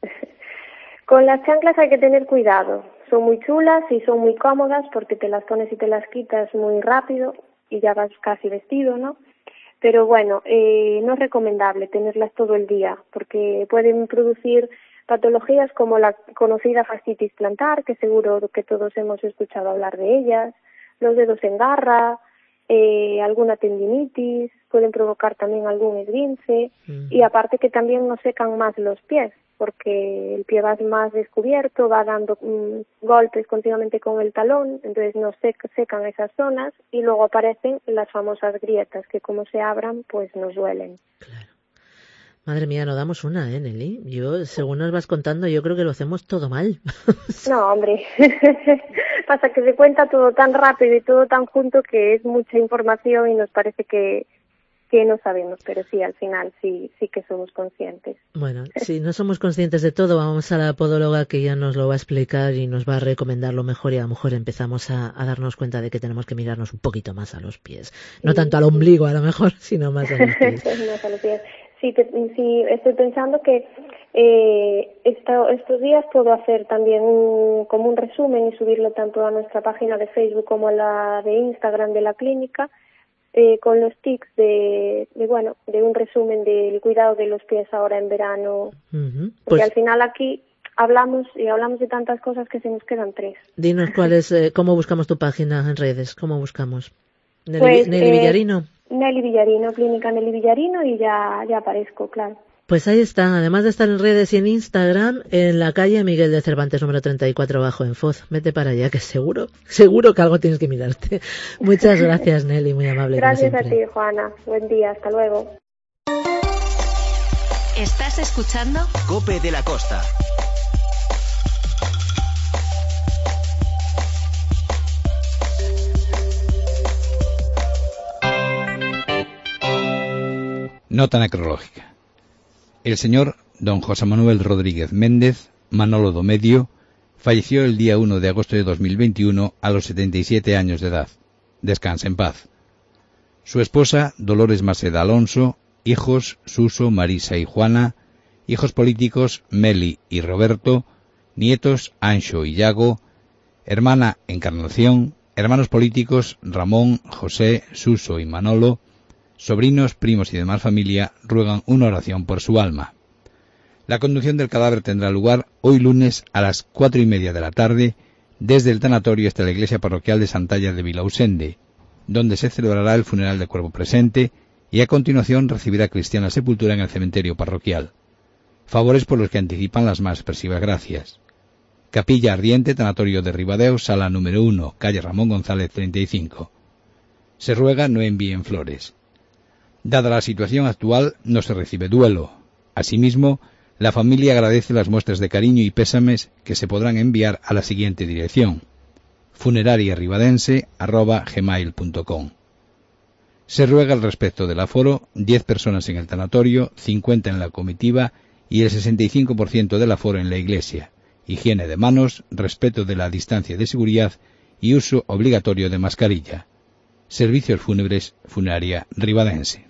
Speaker 13: Con las chanclas hay que tener cuidado. Son muy chulas y son muy cómodas porque te las pones y te las quitas muy rápido y ya vas casi vestido, ¿no? Pero bueno, no es recomendable tenerlas todo el día porque pueden producir patologías como la conocida fascitis plantar, que seguro que todos hemos escuchado hablar de ellas, los dedos en garra, alguna tendinitis, pueden provocar también algún esguince y aparte que también nos secan más los pies porque el pie va más descubierto, va dando golpes continuamente con el talón, entonces nos secan esas zonas y luego aparecen las famosas grietas que como se abran pues nos duelen.
Speaker 3: Claro. Madre mía, no damos una, Nelly. Yo, según nos vas contando, yo creo que lo hacemos todo mal.
Speaker 13: No, hombre. Pasa que se cuenta todo tan rápido y todo tan junto que es mucha información y nos parece que no sabemos, pero sí, al final sí que somos conscientes.
Speaker 3: Bueno, si no somos conscientes de todo, vamos a la podóloga que ya nos lo va a explicar y nos va a recomendar lo mejor y a lo mejor empezamos a darnos cuenta de que tenemos que mirarnos un poquito más a los pies. No tanto al ombligo a lo mejor, sino más a los pies.
Speaker 13: Más a los pies. Sí, estoy pensando que estos días puedo hacer también como un resumen y subirlo tanto a nuestra página de Facebook como a la de Instagram de la clínica, con los tips de un resumen del cuidado de los pies ahora en verano, porque al final aquí hablamos de tantas cosas que se nos quedan tres.
Speaker 3: Dinos cómo buscamos tu página en redes, cómo buscamos. Nelly Villarino.
Speaker 13: Nelly Villarino, Clínica Nelly Villarino, y ya aparezco, claro.
Speaker 3: Pues ahí está, además de estar en redes y en Instagram, en la calle Miguel de Cervantes número 34 bajo en Foz. Vete para allá, que seguro que algo tienes que mirarte. Muchas gracias, Nelly, muy amable.
Speaker 13: Gracias a ti, Juana. Buen día, hasta luego.
Speaker 1: ¿Estás escuchando?
Speaker 2: Cope de la Costa.
Speaker 15: Nota necrológica. El señor don José Manuel Rodríguez Méndez, Manolo do Medio, falleció el día 1 de agosto de 2021 a los 77 años de edad. Descanse en paz. Su esposa, Dolores Maceda Alonso, hijos, Suso, Marisa y Juana, hijos políticos, Meli y Roberto, nietos, Anxo y Yago, hermana Encarnación, hermanos políticos, Ramón, José, Suso y Manolo, sobrinos, primos y demás familia ruegan una oración por su alma. La conducción del cadáver tendrá lugar hoy lunes a las 4:30 de la tarde desde el tanatorio hasta la iglesia parroquial de Santalla de Vilausende, donde se celebrará el funeral de cuerpo presente y a continuación recibirá cristiana sepultura en el cementerio parroquial. Favores por los que anticipan las más expresivas gracias. Capilla Ardiente, tanatorio de Ribadeo, sala número 1, calle Ramón González 35. Se ruega no envíen flores. Dada la situación actual, no se recibe duelo. Asimismo, la familia agradece las muestras de cariño y pésames que se podrán enviar a la siguiente dirección: funerariaribadense@gmail.com. Se ruega al respecto del aforo, 10 personas en el tanatorio, 50 en la comitiva y el 65% del aforo en la iglesia. Higiene de manos, respeto de la distancia de seguridad y uso obligatorio de mascarilla. Servicios fúnebres, Funeraria Ribadense.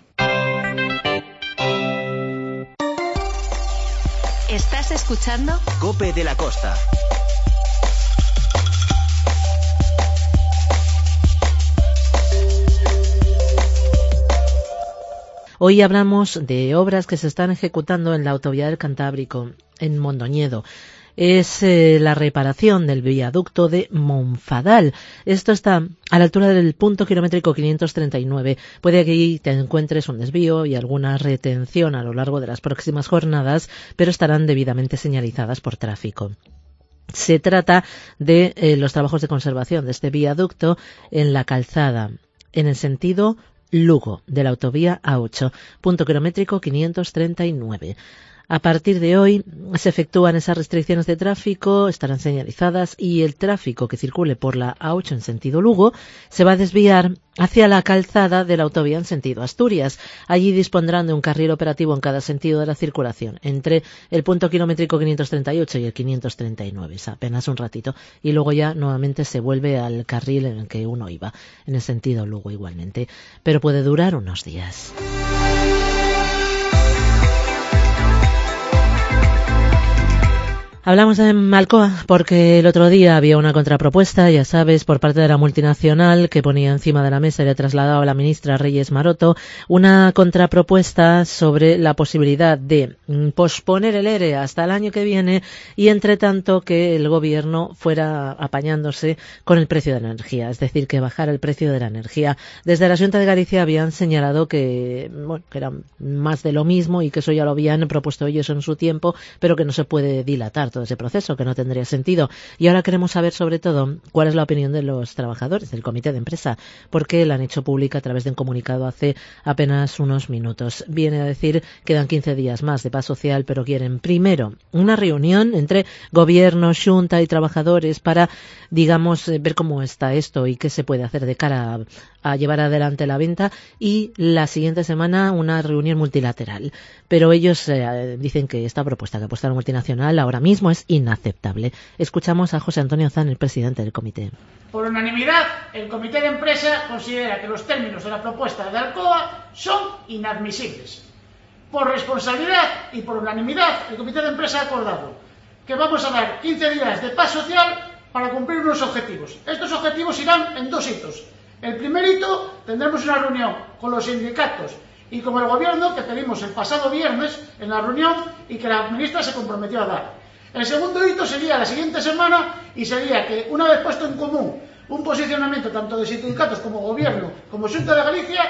Speaker 1: ¿Estás escuchando?
Speaker 2: Cope de la Costa.
Speaker 3: Hoy hablamos de obras que se están ejecutando en la autovía del Cantábrico, en Mondoñedo. Es la reparación del viaducto de Monfadal. Esto está a la altura del punto kilométrico 539. Puede que ahí te encuentres un desvío y alguna retención a lo largo de las próximas jornadas, pero estarán debidamente señalizadas por tráfico. Se trata de los trabajos de conservación de este viaducto en la calzada, en el sentido Lugo, de la autovía A8, punto kilométrico 539. A partir de hoy se efectúan esas restricciones de tráfico, estarán señalizadas y el tráfico que circule por la A8 en sentido Lugo se va a desviar hacia la calzada de la autovía en sentido Asturias. Allí dispondrán de un carril operativo en cada sentido de la circulación, entre el punto kilométrico 538 y el 539, es apenas un ratito, y luego ya nuevamente se vuelve al carril en el que uno iba, en el sentido Lugo igualmente, pero puede durar unos días. Hablamos de Malcoa porque el otro día había una contrapropuesta, ya sabes, por parte de la multinacional que ponía encima de la mesa y le trasladaba a la ministra Reyes Maroto una contrapropuesta sobre la posibilidad de posponer el ERE hasta el año que viene y entre tanto que el gobierno fuera apañándose con el precio de la energía, es decir, que bajara el precio de la energía. Desde la Xunta de Galicia habían señalado que era más de lo mismo y que eso ya lo habían propuesto ellos en su tiempo, pero que no se puede dilatar todo ese proceso, que no tendría sentido. Y ahora queremos saber sobre todo cuál es la opinión de los trabajadores del comité de empresa, porque la han hecho pública a través de un comunicado hace apenas unos minutos. Viene a decir que quedan 15 días más de paz social, pero quieren primero una reunión entre gobierno, xunta y trabajadores para, digamos, ver cómo está esto y qué se puede hacer de cara a llevar adelante la venta, y la siguiente semana una reunión multilateral. Pero ellos dicen que esta propuesta que ha puesto la multinacional ahora mismo es inaceptable. Escuchamos a José Antonio Zan, el presidente del comité.
Speaker 16: Por unanimidad, el comité de empresa considera que los términos de la propuesta de Alcoa son inadmisibles. Por responsabilidad y por unanimidad, el comité de empresa ha acordado que vamos a dar 15 días de paz social para cumplir unos objetivos. Estos objetivos irán en 2 hitos. El primer hito, tendremos una reunión con los sindicatos y con el gobierno que pedimos el pasado viernes en la reunión y que la ministra se comprometió a dar. El segundo hito sería la siguiente semana y sería que, una vez puesto en común un posicionamiento tanto de sindicatos como gobierno como Xunta de Galicia,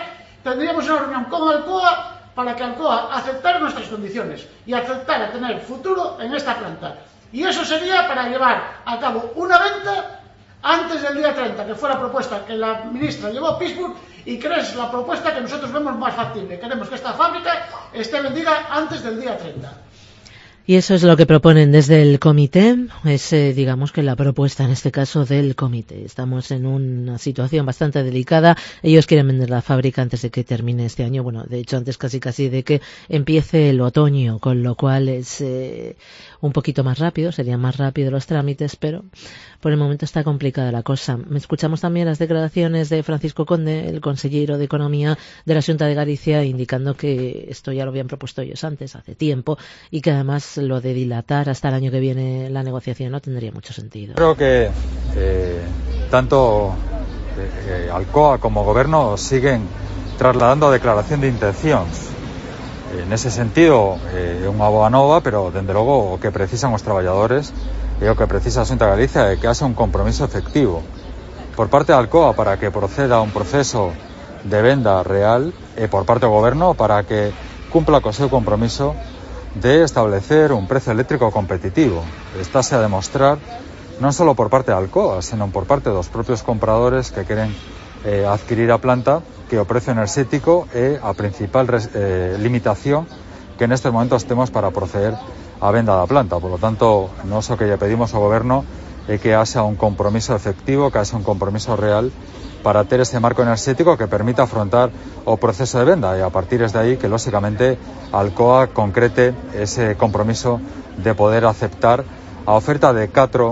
Speaker 16: tendríamos una reunión con Alcoa para que Alcoa aceptara nuestras condiciones y aceptara tener futuro en esta planta. Y eso sería para llevar a cabo una venta antes del día 30, que fue la propuesta que la ministra llevó a Pittsburgh y que es la propuesta que nosotros vemos más factible. Queremos que esta fábrica esté vendida antes del día 30.
Speaker 3: Y eso es lo que proponen desde el comité, es digamos que la propuesta en este caso del comité. Estamos en una situación bastante delicada, ellos quieren vender la fábrica antes de que termine este año, bueno, de hecho antes casi de que empiece el otoño, con lo cual es un poquito más rápido, serían más rápidos los trámites, pero por el momento está complicada la cosa. Escuchamos también las declaraciones de Francisco Conde, el consejero de Economía de la Xunta de Galicia, indicando que esto ya lo habían propuesto ellos antes, hace tiempo, y que además lo de dilatar hasta el año que viene la negociación no tendría mucho sentido.
Speaker 17: Creo que tanto Alcoa como Goberno siguen trasladando a declaración de intencións. Nese sentido, é unha boa nova, pero, dende logo, o que precisan os traballadores e o que precisa a Xunta de Galicia é que haxa un compromiso efectivo por parte de Alcoa para que proceda un proceso de venda real e por parte do Goberno para que cumpla co seu compromiso de establecer un precio eléctrico competitivo. Estáse a demostrar non só por parte de Alcoa, senón por parte dos propios compradores que queren adquirir a planta, que o precio enerxético é a principal limitación que nestes momentos temos para proceder á venda da planta. Por lo tanto, nós o que lle pedimos ao Goberno é que haxa un compromiso efectivo, que haxa un compromiso real para ter ese marco enerxético que permita afrontar o proceso de venda e a partir de aí que, lóxicamente, Alcoa concrete ese compromiso de poder aceptar a oferta de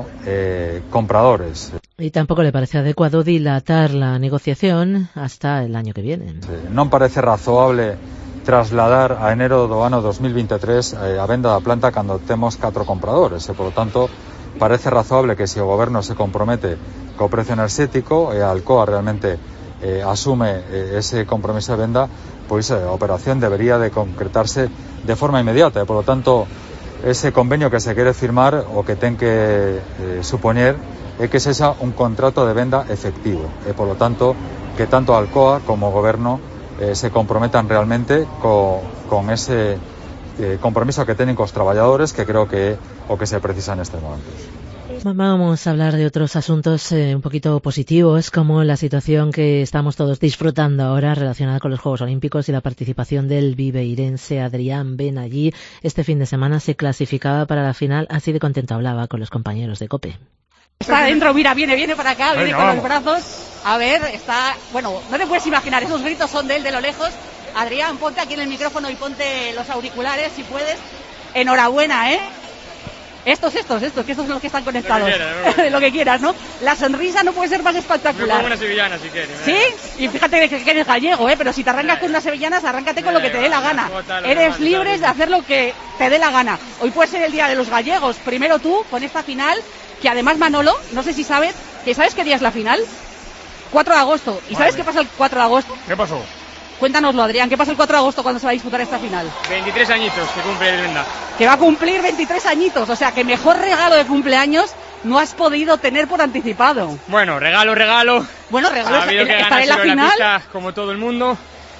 Speaker 17: 4 compradores.
Speaker 3: Y tampoco le parece adecuado dilatar la negociación hasta el año que viene.
Speaker 17: Non parece razoable trasladar a enero do ano 2023 a venda da planta cando temos 4 compradores e, por lo tanto, parece razoable que se o Goberno se compromete co precio enerxético e a Alcoa realmente asume ese compromiso de venda, pois a operación debería de concretarse de forma inmediata e, por lo tanto, ese convenio que se quere firmar o que ten que supoñer é que sexa un contrato de venda efectivo e, por lo tanto, que tanto Alcoa como o Goberno se comprometan realmente con ese compromiso que teñen cos traballadores, que creo que é o que se precisa nestes momentos.
Speaker 3: Vamos a hablar de otros asuntos un poquito positivos, como la situación que estamos todos disfrutando ahora relacionada con los Juegos Olímpicos y la participación del viveirense Adrián Ben allí. Este fin de semana se clasificaba para la final, así de contento hablaba con los compañeros de COPE.
Speaker 4: Está adentro, mira, viene para acá, viene con los brazos. A ver, está, bueno, no te puedes imaginar, esos gritos son de él de lo lejos. Adrián, ponte aquí en el micrófono y ponte los auriculares si puedes. Enhorabuena, ¿eh? Estos, que estos son los que están conectados. Lo que quieras, ¿no? La sonrisa no puede ser más espectacular.
Speaker 5: Me pongo una sevillana si quieres.
Speaker 4: ¿Sí? Y fíjate que eres gallego, ¿eh? Pero si te arrancas con unas sevillanas, arráncate con lo que te dé la gana. Eres libre de hacer lo que te dé la gana. Hoy puede ser el día de los gallegos. Primero tú, con esta final, que además Manolo, no sé si sabes, ¿sabes qué día es la final? 4 de agosto. ¿Y sabes qué pasa el 4 de agosto?
Speaker 5: ¿Qué pasó?
Speaker 4: Cuéntanoslo, Adrián, ¿qué pasa el 4 de agosto cuando se va a disputar esta final?
Speaker 5: 23 añitos que cumple el Venda.
Speaker 4: Que va a cumplir 23 añitos, o sea, que mejor regalo de cumpleaños no has podido tener por anticipado.
Speaker 5: Bueno, regalo.
Speaker 4: Bueno, regalo
Speaker 5: ha habido que
Speaker 4: estar en la final.
Speaker 5: Pista, como todo el mundo.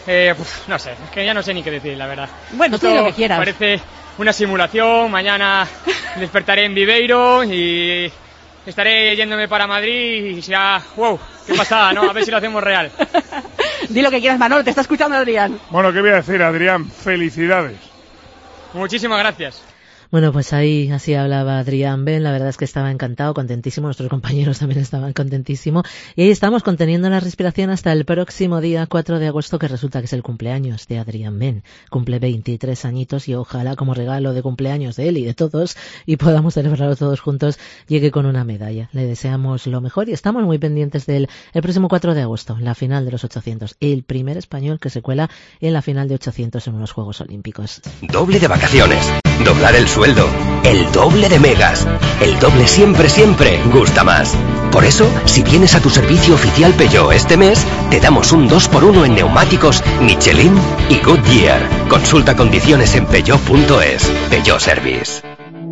Speaker 5: No sé, es que ya no sé ni qué decir, la verdad.
Speaker 4: Bueno, tú di lo que quieras.
Speaker 5: Parece una simulación, mañana despertaré en Viveiro y estaré yéndome para Madrid y será, wow, qué pasada, ¿no? A ver si lo hacemos real.
Speaker 4: Di lo que quieras, Manolo, te está escuchando Adrián.
Speaker 18: Bueno, ¿qué voy a decir, Adrián? Felicidades.
Speaker 5: Muchísimas gracias.
Speaker 3: Bueno, pues ahí así hablaba Adrián Ben, la verdad es que estaba encantado, contentísimo, nuestros compañeros también estaban contentísimos, y ahí estamos conteniendo la respiración hasta el próximo día 4 de agosto, que resulta que es el cumpleaños de Adrián Ben. Cumple 23 añitos y ojalá como regalo de cumpleaños de él y de todos, y podamos celebrarlo todos juntos, llegue con una medalla. Le deseamos lo mejor y estamos muy pendientes del próximo 4 de agosto, la final de los 800, el primer español que se cuela en la final de 800 en unos Juegos Olímpicos.
Speaker 19: Doble de vacaciones, doblar el sueldo, el doble de megas, el doble siempre gusta más. Por eso, si vienes a tu servicio oficial Peugeot este mes, te damos un 2x1 en neumáticos Michelin y Goodyear. Consulta condiciones en peugeot.es. Peugeot Service.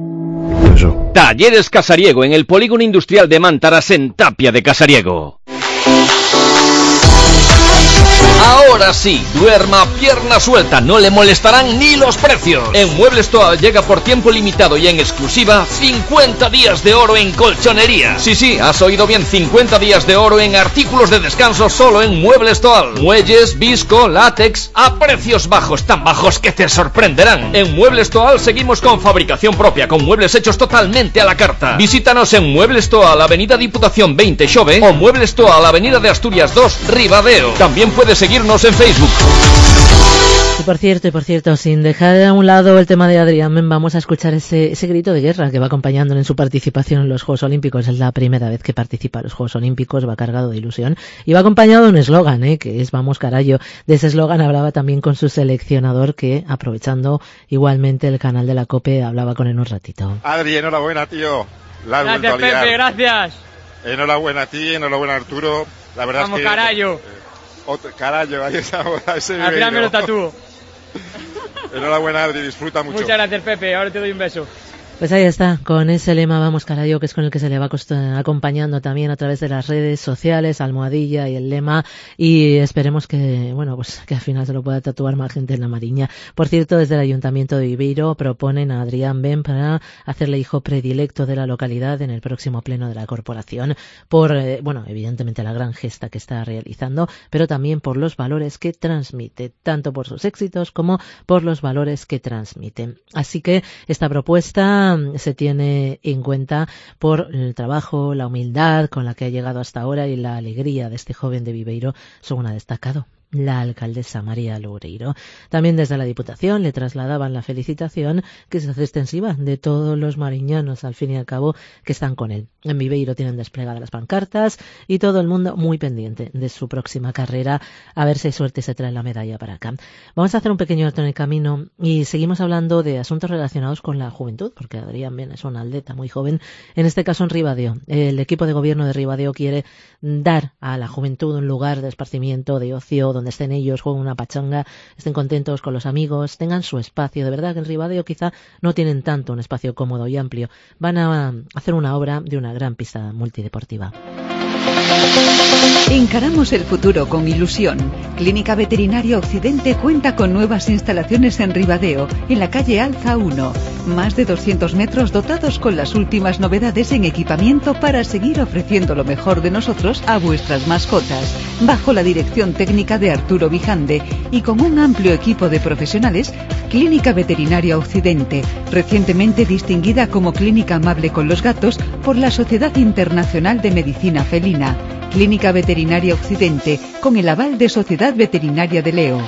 Speaker 10: Talleres Casariego en el Polígono Industrial de Mántaras en Tapia de Casariego. Ahora sí, duerma a pierna suelta, no le molestarán ni los precios. En Muebles Toal llega por tiempo limitado y en exclusiva 50 días de oro en colchonería. Sí, has oído bien, 50 días de oro en artículos de descanso solo en Muebles Toal. Muelles, visco, látex, a precios bajos, tan bajos que te sorprenderán. En Muebles Toal seguimos con fabricación propia, con muebles hechos totalmente a la carta. Visítanos en Muebles Toal, Avenida Diputación 20 Xove o Muebles Toal, Avenida de Asturias 2, Ribadeo. También puedes seguirnos en Facebook.
Speaker 3: Y por cierto, sin dejar a un lado el tema de Adrián, vamos a escuchar ese grito de guerra que va acompañándole en su participación en los Juegos Olímpicos. Es la primera vez que participa en los Juegos Olímpicos, va cargado de ilusión y va acompañado de un eslogan, que es Vamos Carallo. De ese eslogan hablaba también con su seleccionador, que aprovechando igualmente el canal de la COPE hablaba con él un ratito.
Speaker 20: Adri, enhorabuena, tío.
Speaker 5: Gracias, Pepe, gracias.
Speaker 20: Enhorabuena a ti, enhorabuena Arturo. La verdad
Speaker 5: Vamos,
Speaker 20: es que...
Speaker 5: Carallo.
Speaker 20: Carallo, ahí estamos.
Speaker 5: Al final me lo tatúo.
Speaker 20: Enhorabuena, Adri, disfruta mucho.
Speaker 5: Muchas gracias, Pepe, ahora te doy un beso.
Speaker 3: Pues ahí está, con ese lema Vamos Carallo, que es con el que se le va acompañando también a través de las redes sociales, almohadilla y el lema, y esperemos que, que al final se lo pueda tatuar más gente en la Mariña. Por cierto, desde el Ayuntamiento de Viveiro proponen a Adrián Ben para hacerle hijo predilecto de la localidad en el próximo pleno de la corporación, por, evidentemente la gran gesta que está realizando, pero también por los valores que transmite, tanto por sus éxitos como por los valores que transmite. Así que esta propuesta se tiene en cuenta por el trabajo, la humildad con la que ha llegado hasta ahora y la alegría de este joven de Viveiro, según ha destacado la alcaldesa María Loureiro. También desde la Diputación le trasladaban la felicitación, que se hace extensiva, de todos los mariñanos, al fin y al cabo, que están con él. En Viveiro tienen desplegadas las pancartas y todo el mundo muy pendiente de su próxima carrera, a ver si hay suerte y se trae la medalla para acá. Vamos a hacer un pequeño alto en el camino y seguimos hablando de asuntos relacionados con la juventud, porque Adrián Ben es un atleta muy joven, en este caso en Ribadeo. El equipo de gobierno de Ribadeo quiere dar a la juventud un lugar de esparcimiento, de ocio, donde estén ellos, jueguen una pachanga, estén contentos con los amigos, tengan su espacio. De verdad que en Ribadeo quizá no tienen tanto un espacio cómodo y amplio. Van a hacer una obra de una gran pista multideportiva.
Speaker 9: Encaramos el futuro con ilusión. Clínica Veterinaria Occidente cuenta con nuevas instalaciones en Ribadeo, en la calle Alza 1. Más de 200 metros dotados con las últimas novedades en equipamiento para seguir ofreciendo lo mejor de nosotros a vuestras mascotas. Bajo la dirección técnica de Arturo Vijande y con un amplio equipo de profesionales, Clínica Veterinaria Occidente, recientemente distinguida como Clínica Amable con los Gatos por la Sociedad Internacional de Medicina Felina. Clínica Veterinaria Occidente, con el aval de Sociedad Veterinaria de Leo.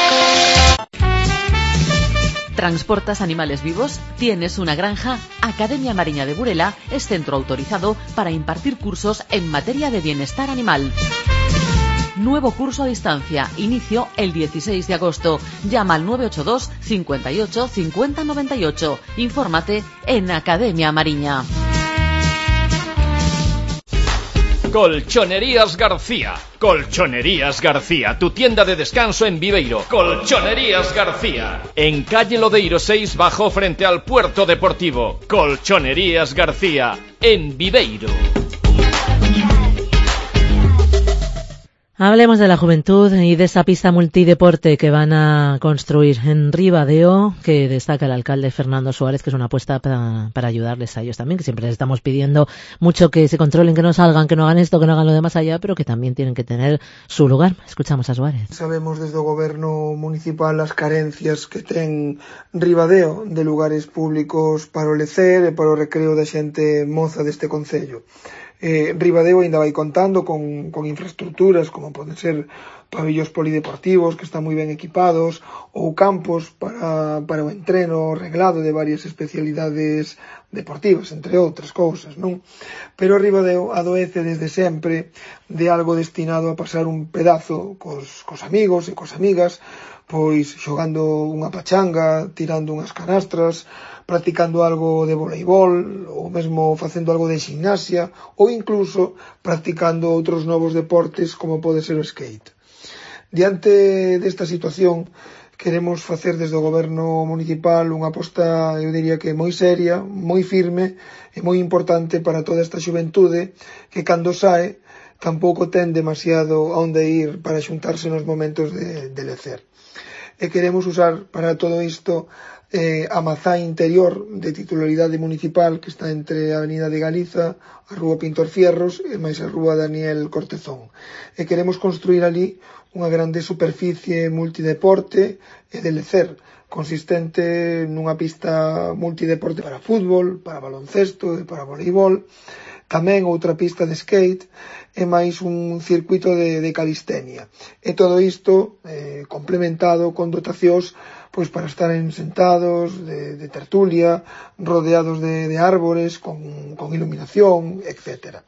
Speaker 21: ¿Transportas animales vivos? ¿Tienes una granja? Academia Mariña de Burela es centro autorizado para impartir cursos en materia de bienestar animal. Nuevo curso a distancia, inicio el 16 de agosto. Llama al 982 58 50 98. Infórmate en Academia Mariña.
Speaker 10: Colchonerías García. Colchonerías García, tu tienda de descanso en Viveiro. Colchonerías García. En calle Lodeiro 6, bajo frente al puerto deportivo. Colchonerías García, en Viveiro.
Speaker 3: Hablemos de la juventud y de esa pista multideporte que van a construir en Ribadeo, que destaca el alcalde Fernando Suárez, que es una apuesta para ayudarles a ellos también, que siempre les estamos pidiendo mucho que se controlen, que no salgan, que no hagan esto, que no hagan lo demás allá, pero que también tienen que tener su lugar. Escuchamos a Suárez.
Speaker 6: Sabemos desde o goberno municipal as carencias que ten Ribadeo de lugares públicos para o lecer e para o recreo da xente moza deste concello. Ribadeo ainda vai contando con infraestructuras como poden ser pabellos polideportivos que están moi ben equipados ou campos para o entreno reglado de varias especialidades deportivas, entre outras cousas, non? Pero Ribadeo adoece desde sempre de algo destinado a pasar un pedazo cos amigos e cos amigas, pois xogando unha pachanga, tirando unhas canastras, practicando algo de voleibol, ou mesmo facendo algo de gimnasia, ou incluso practicando outros novos deportes como pode ser o skate. Diante desta situación, queremos facer desde o goberno municipal unha aposta, eu diría que moi seria, moi firme e moi importante para toda esta xuventude que cando sae tampouco ten demasiado a onde ir para xuntarse nos momentos de lecer. E queremos usar para todo isto a mazá interior de titularidade municipal que está entre a Avenida de Galiza, a Rúa Pintor Fierros e máis a Rúa Daniel Cortezón. E queremos construir ali unha grande superficie multideporte e de lecer, consistente nunha pista multideporte para fútbol, para baloncesto e para voleibol, tamén outra pista de skate e máis un circuito de calistenia. E todo isto complementado con dotacións pois para estar sentados de tertulia, rodeados de árbores, con iluminación, etc.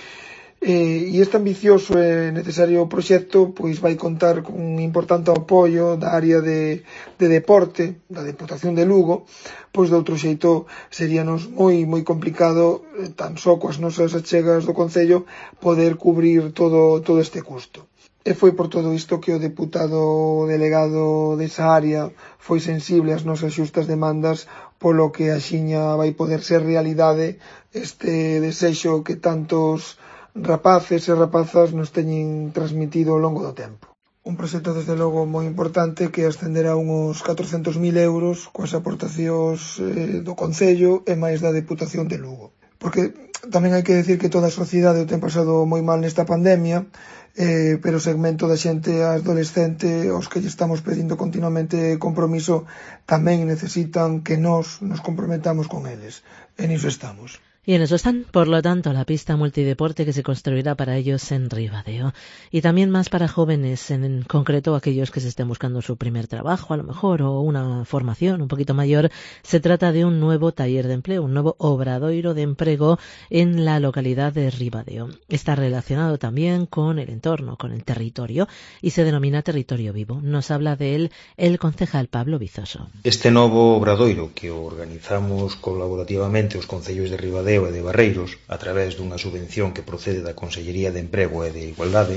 Speaker 6: E este ambicioso e necesario proxecto pois vai contar con un importante apoio da área de deporte da Deputación de Lugo, pois de outro xeito seríanos moi complicado tan só coas nosas achegas do Concello poder cubrir todo este custo. E foi por todo isto que o deputado delegado desa área foi sensible ás nosas xustas demandas, polo que axiña vai poder ser realidade este desexo que tantos rapaces e rapazas nos teñen transmitido ao longo do tempo. Un proxecto desde logo moi importante que ascenderá uns 400.000 euros coas aportacións do Concello e máis da Deputación de Lugo. Porque tamén hai que decir que toda a sociedade o ten pasado moi mal nesta pandemia, pero o segmento da xente adolescente aos que lle estamos pedindo continuamente compromiso tamén necesitan que nos comprometamos con eles. E niso estamos.
Speaker 3: Y en eso están, por lo tanto, la pista multideporte que se construirá para ellos en Ribadeo. Y también más para jóvenes, en concreto aquellos que se estén buscando su primer trabajo, a lo mejor, o una formación un poquito mayor. Se trata de un nuevo taller de empleo, un nuevo obradoiro de empleo en la localidad de Ribadeo. Está relacionado también con el entorno, con el territorio, y se denomina Territorio Vivo. Nos habla de él el concejal Pablo Vizoso.
Speaker 7: Este novo obradoiro que organizamos colaborativamente os concellos de Ribadeo e de Barreiros a través dunha subvención que procede da Consellería de Emprego e de Igualdade.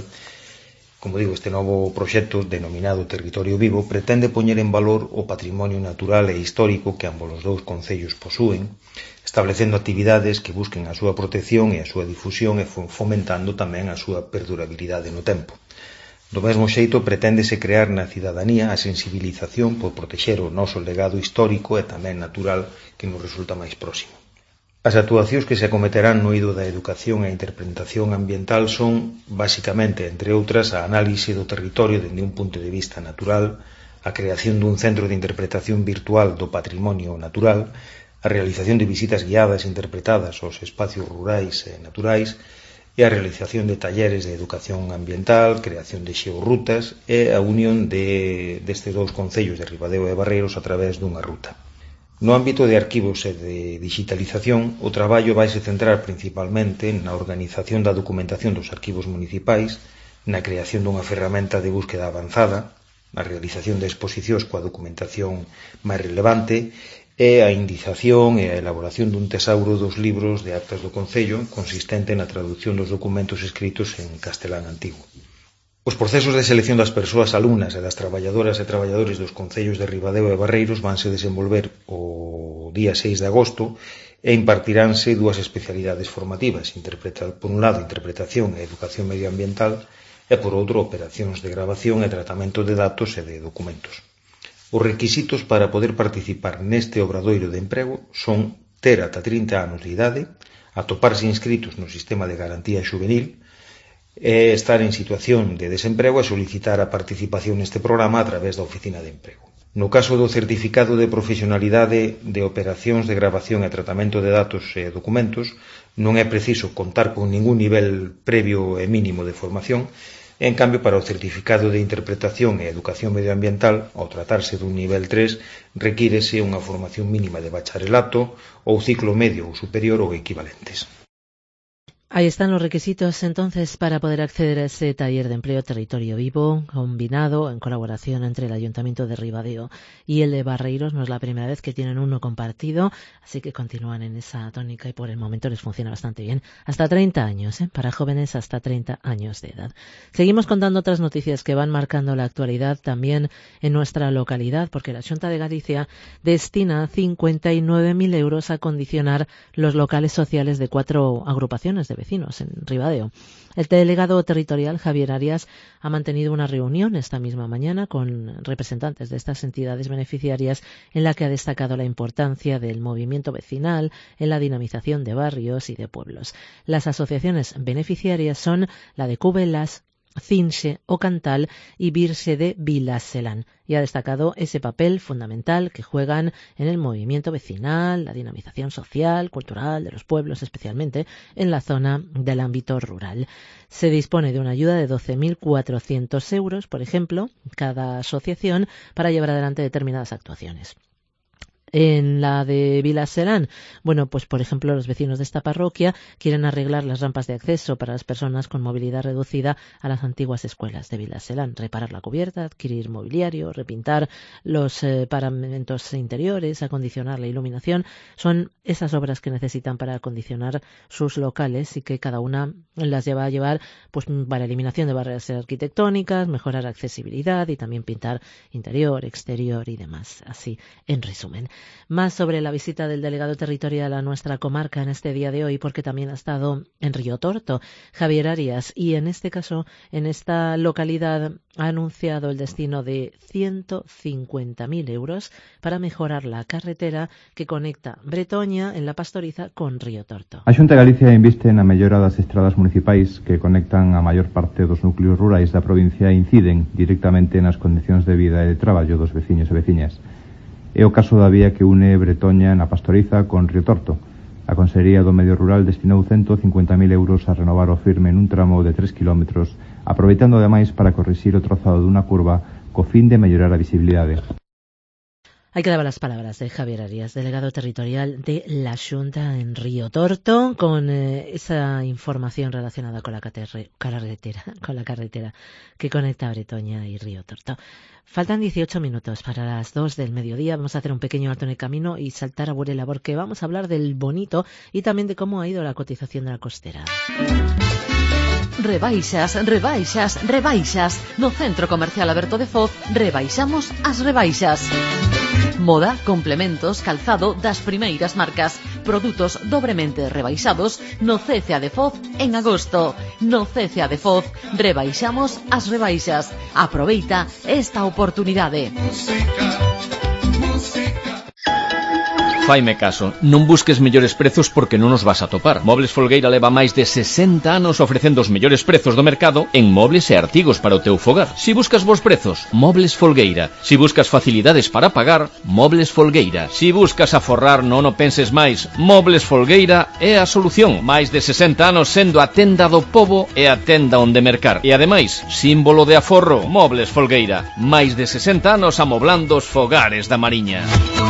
Speaker 7: Como digo, este novo proxecto denominado Territorio Vivo pretende poñer en valor o patrimonio natural e histórico que ambos os dous concellos posúen, establecendo actividades que busquen a súa protección e a súa difusión e fomentando tamén a súa perdurabilidade no tempo. Do mesmo xeito, preténdese crear na cidadanía a sensibilización por protexer o noso legado histórico e tamén natural que nos resulta máis próximo. As actuacións que se acometerán no eido da educación e interpretación ambiental son, basicamente, entre outras, a análise do territorio dende un punto de vista natural, a creación dun centro de interpretación virtual do patrimonio natural, a realización de visitas guiadas e interpretadas aos espacios rurais e naturais, e a realización de talleres de educación ambiental, creación de xeorrutas e a unión destes dous concellos de Ribadeo e Barreiros a través dunha ruta. No ámbito de arquivos e de digitalización, o traballo vaise centrar principalmente na organización da documentación dos arquivos municipais, na creación dunha ferramenta de búsqueda avanzada, na realización de exposicións coa documentación máis relevante e a indización e a elaboración dun tesauro dos libros de actas do Concello consistente na traducción dos documentos escritos en castelán antigo. Os procesos de selección das persoas alumnas e das traballadoras e traballadores dos concellos de Ribadeo e Barreiros vanse desenvolver o día 6 de agosto e impartiránse dúas especialidades formativas, por un lado interpretación e educación medioambiental e por outro operacións de grabación e tratamento de datos e de documentos. Os requisitos para poder participar neste obradoiro de emprego son ter ata 30 anos de idade, atoparse inscritos no sistema de garantía xuvenil, e estar en situación de desemprego e solicitar a participación neste programa a través da Oficina de Emprego. No caso do certificado de profesionalidade de operacións de grabación e tratamento de datos e documentos, non é preciso contar con ningún nivel previo e mínimo de formación, e, en cambio, para o certificado de interpretación e educación medioambiental, ao tratarse dun nivel 3, requírese unha formación mínima de bacharelato ou ciclo medio ou superior ou equivalentes.
Speaker 3: Ahí están los requisitos entonces para poder acceder a ese taller de empleo Territorio Vivo, combinado en colaboración entre el Ayuntamiento de Ribadeo y el de Barreiros. No es la primera vez que tienen uno compartido, así que continúan en esa tónica y por el momento les funciona bastante bien. Hasta 30 años, para jóvenes hasta 30 años de edad. Seguimos contando otras noticias que van marcando la actualidad también en nuestra localidad, porque la Xunta de Galicia destina 59.000 euros a condicionar los locales sociales de 4 agrupaciones de vecinos en Ribadeo. El delegado territorial, Javier Arias, ha mantenido una reunión esta misma mañana con representantes de estas entidades beneficiarias en la que ha destacado la importancia del movimiento vecinal en la dinamización de barrios y de pueblos. Las asociaciones beneficiarias son la de Cubelas, Cinche o Cantal y Virse de Vilaselán, y ha destacado ese papel fundamental que juegan en el movimiento vecinal, la dinamización social, cultural de los pueblos, especialmente en la zona del ámbito rural. Se dispone de una ayuda de 12.400 euros, por ejemplo, cada asociación para llevar adelante determinadas actuaciones. En la de Vilaselán, bueno, pues por ejemplo los vecinos de esta parroquia quieren arreglar las rampas de acceso para las personas con movilidad reducida a las antiguas escuelas de Vilaselán, reparar la cubierta, adquirir mobiliario, repintar los paramentos interiores, acondicionar la iluminación. Son esas obras que necesitan para acondicionar sus locales y que cada una las lleva a llevar pues para eliminación de barreras arquitectónicas, mejorar accesibilidad y también pintar interior, exterior y demás. Así, en resumen. Más sobre la visita del delegado territorial a nuestra comarca en este día de hoy, porque también ha estado en Riotorto, Javier Arias, y en este caso, en esta localidad, ha anunciado el destino de 150.000 euros para mejorar la carretera que conecta Bretoña en la Pastoriza con Riotorto.
Speaker 8: A Xunta de Galicia inviste na mellora das estradas municipais que conectan a maior parte dos núcleos rurais da provincia e inciden directamente nas condicións de vida e de traballo dos veciños e veciñas. É o caso da vía que une Bretoña na Pastoriza con Riotorto. A Consellería do Medio Rural destinou 150.000 euros a renovar o firme nun tramo de 3 km, aproveitando ademais para corrixir o trazado dunha curva co fin de mellorar a visibilidade.
Speaker 3: Ahí quedaban las palabras de Javier Arias, delegado territorial de la Xunta en Riotorto, con esa información relacionada con la carretera que conecta Bretoña y Riotorto. Faltan 18 minutos para las 2 del mediodía. Vamos a hacer un pequeño alto en el camino y saltar a Burela, porque vamos a hablar del bonito y también de cómo ha ido la cotización de la costera.
Speaker 21: Rebaixas, rebaixas, rebaixas. No Centro Comercial Aberto de Foz, rebaixamos as rebaixas. Moda, complementos, calzado das primeiras marcas. Produtos dobremente rebaixados no CCA de Foz en agosto. No CCA de Foz, rebaixamos as rebaixas. Aproveita esta oportunidade.
Speaker 10: Faime caso, non busques mellores prezos porque non os vas a topar. Mobles Folgueira leva máis de 60 anos ofrecendo os mellores prezos do mercado en mobles e artigos para o teu fogar. Si buscas bons prezos, Mobles Folgueira. Si buscas facilidades para pagar, Mobles Folgueira. Si buscas aforrar, non o penses máis. Mobles Folgueira é a solución. Máis de 60 anos sendo a tenda do pobo e a tenda onde mercar. E ademais, símbolo de aforro, Mobles Folgueira. Máis de 60 anos amoblando os fogares da Mariña.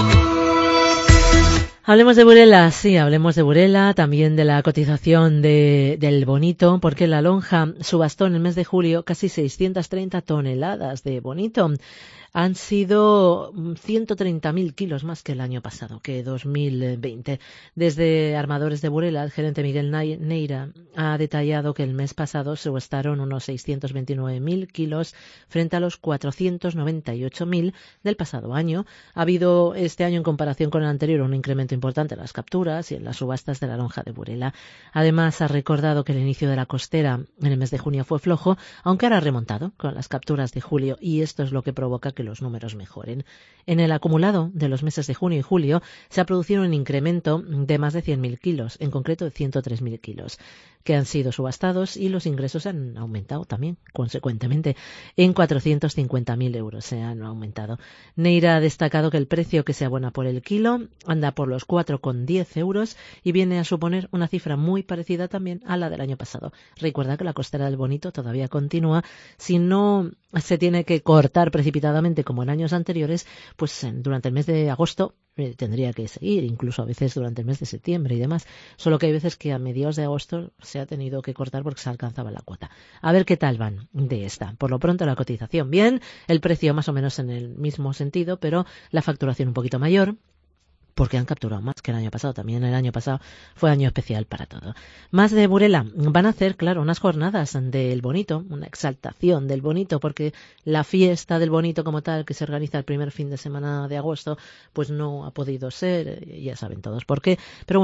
Speaker 3: Hablemos de Burela, sí, hablemos de Burela, también de la cotización del bonito, porque la lonja subastó en el mes de julio casi 630 toneladas de bonito. Han sido 130.000 kilos más que el año pasado, que 2020. Desde Armadores de Burela, el gerente Miguel Neira ha detallado que el mes pasado subastaron unos 629.000 kilos frente a los 498.000 del pasado año. Ha habido este año, en comparación con el anterior, un incremento importante en las capturas y en las subastas de la lonja de Burela. Además, ha recordado que el inicio de la costera en el mes de junio fue flojo, aunque ahora ha remontado con las capturas de julio, y esto es lo que provoca que los números mejoren. En el acumulado de los meses de junio y julio se ha producido un incremento de más de 100.000 kilos, en concreto de 103.000 kilos, que han sido subastados, y los ingresos han aumentado también, consecuentemente, en 450.000 euros se han aumentado. Neira ha destacado que el precio que se abona por el kilo anda por los 4,10 euros y viene a suponer una cifra muy parecida también a la del año pasado. Recuerda que la costera del bonito todavía continúa. Si no se tiene que cortar precipitadamente como en años anteriores, pues durante el mes de agosto tendría que seguir, incluso a veces durante el mes de septiembre y demás, solo que hay veces que a mediados de agosto se ha tenido que cortar porque se alcanzaba la cuota. A ver qué tal van de esta. Por lo pronto la cotización bien, el precio más o menos en el mismo sentido, pero la facturación un poquito mayor, porque han capturado más que el año pasado. También el año pasado fue año especial para todo. Más de Burela. Van a hacer, claro, unas jornadas del bonito, una exaltación del bonito, porque la fiesta del bonito como tal, que se organiza el primer fin de semana de agosto, pues no ha podido ser, ya saben todos por qué. Pero bueno,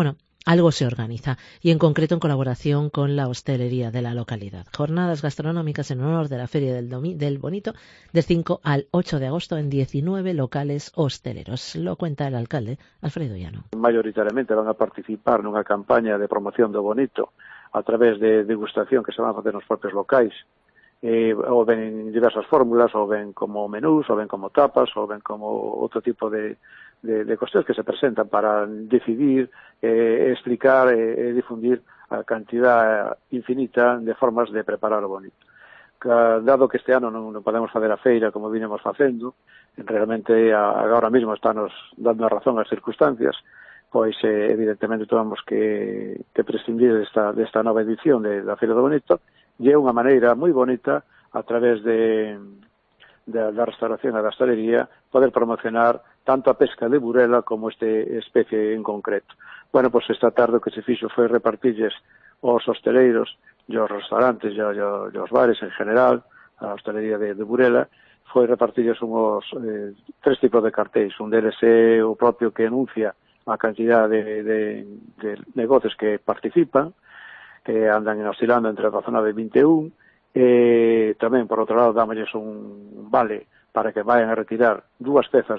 Speaker 3: algo se organiza, y en concreto en colaboración con la hostelería de la localidad. Jornadas gastronómicas en honor de la Feria del Bonito, del 5 al 8 de agosto en 19 locales hosteleros. Lo cuenta el alcalde, Alfredo Llano.
Speaker 11: Mayoritariamente van a participar nunha campaña de promoción do Bonito a través de degustación que se van a facer nos propios locais, ou ven diversas fórmulas, ou ven como menús, ou ven como tapas, ou ven como outro tipo de cuestións que se presentan para decidir, explicar e difundir a cantidad infinita de formas de preparar o Bonito. Dado que este ano non podemos facer a feira como vinemos facendo, realmente agora mesmo estános dando a razón as circunstancias, pois evidentemente tuvamos que prescindir desta nova edición da Feira do Bonito, e é unha maneira moi bonita a través da restauración e da hostelería poder promocionar tanto a pesca de Burela como este especie en concreto. Bueno, pois esta tarde o que se fixo foi repartirles aos hosteleiros e aos restaurantes e aos bares en general, a hostelería de Burela, foi repartirles unhos 3 tipos de cartéis. Un deles é o propio que anuncia a cantidad de negocios que participan, que andan oscilando entre 19 e 21, tamén, por outro lado, dámosles un vale para que vayan a retirar dúas pezas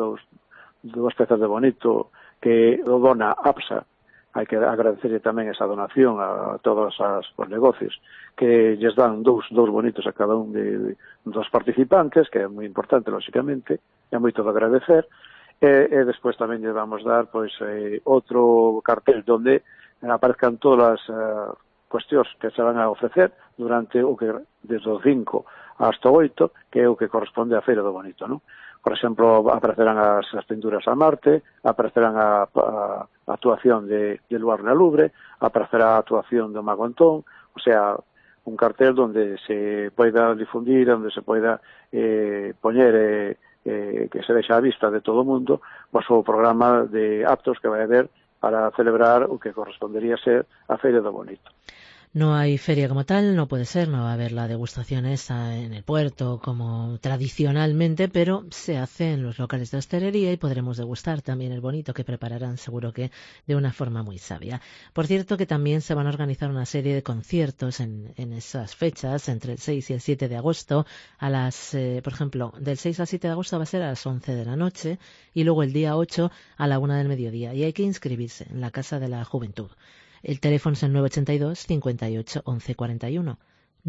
Speaker 11: de Bonito que o dona APSA. Hai que agradecerle tamén esa donación a todos os negocios que lles dan dous bonitos a cada un dos participantes, que é moi importante, lógicamente, é moito de agradecer. E despois tamén lle vamos dar outro cartel onde aparezcan todas as cuestións que se van a ofrecer durante o que desde o 5 hasta o 8, que é o que corresponde á Feira do Bonito, non? Por exemplo, aparecerán as pinturas a Marte, aparecerán a actuación de Luarna Lubre, aparecerá a actuación do Mago Antón, o sea, un cartel onde se poida difundir, onde se poida poñer que se deixa a vista de todo o mundo o seu programa de actos que vai haber para celebrar o que correspondería ser a Feira do Bonito.
Speaker 3: No hay feria como tal, no puede ser, no va a haber la degustación esa en el puerto como tradicionalmente, pero se hace en los locales de hostelería y podremos degustar también el Bonito que prepararán seguro que de una forma muy sabia. Por cierto que también se van a organizar una serie de conciertos en esas fechas, entre el 6 y el 7 de agosto, a las, por ejemplo, del 6 al 7 de agosto va a ser a las 11 de la noche y luego el día 8 a la 1 del mediodía y hay que inscribirse en la Casa de la Juventud. El teléfono es el 982 58 11 41.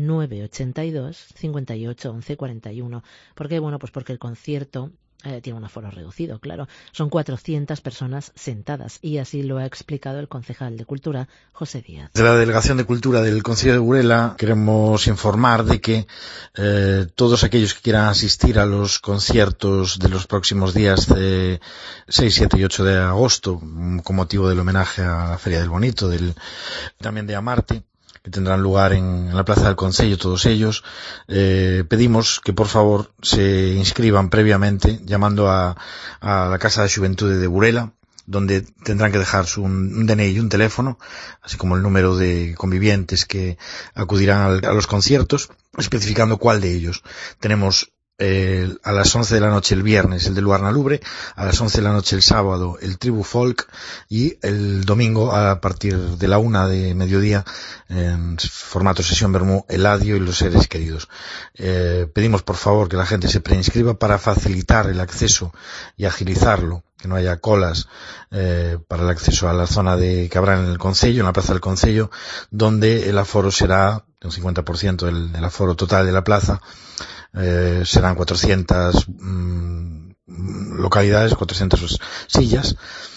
Speaker 3: 982 58 11 41. ¿Por qué? Bueno, pues porque el concierto tiene un aforo reducido, claro. Son 400 personas sentadas y así lo ha explicado el concejal de Cultura, José Díaz.
Speaker 22: De la Delegación de Cultura del Concello de Burela queremos informar de que todos aquellos que quieran asistir a los conciertos de los próximos días de 6, 7 y 8 de agosto con motivo del homenaje a la Feria del Bonito, también de Amarte, que tendrán lugar en la Plaza del Concello, todos ellos, pedimos que por favor se inscriban previamente llamando a la Casa de Xuventude de Burela, donde tendrán que dejar un DNI y un teléfono, así como el número de convivientes que acudirán a los conciertos, especificando cuál de ellos. Tenemos a las 11 de la noche el viernes el de Luarna Lubre, a las 11 de la noche el sábado el Tribu Folk y el domingo a partir de la 1 de mediodía en formato sesión Bermú, Eladio y los seres queridos. Pedimos por favor que la gente se preinscriba para facilitar el acceso y agilizarlo, que no haya colas para el acceso a la zona que habrá en el Concello, en la Plaza del Concello, donde el aforo será de un 50% del aforo total de la plaza. Serán 400 localidades, 400 sillas.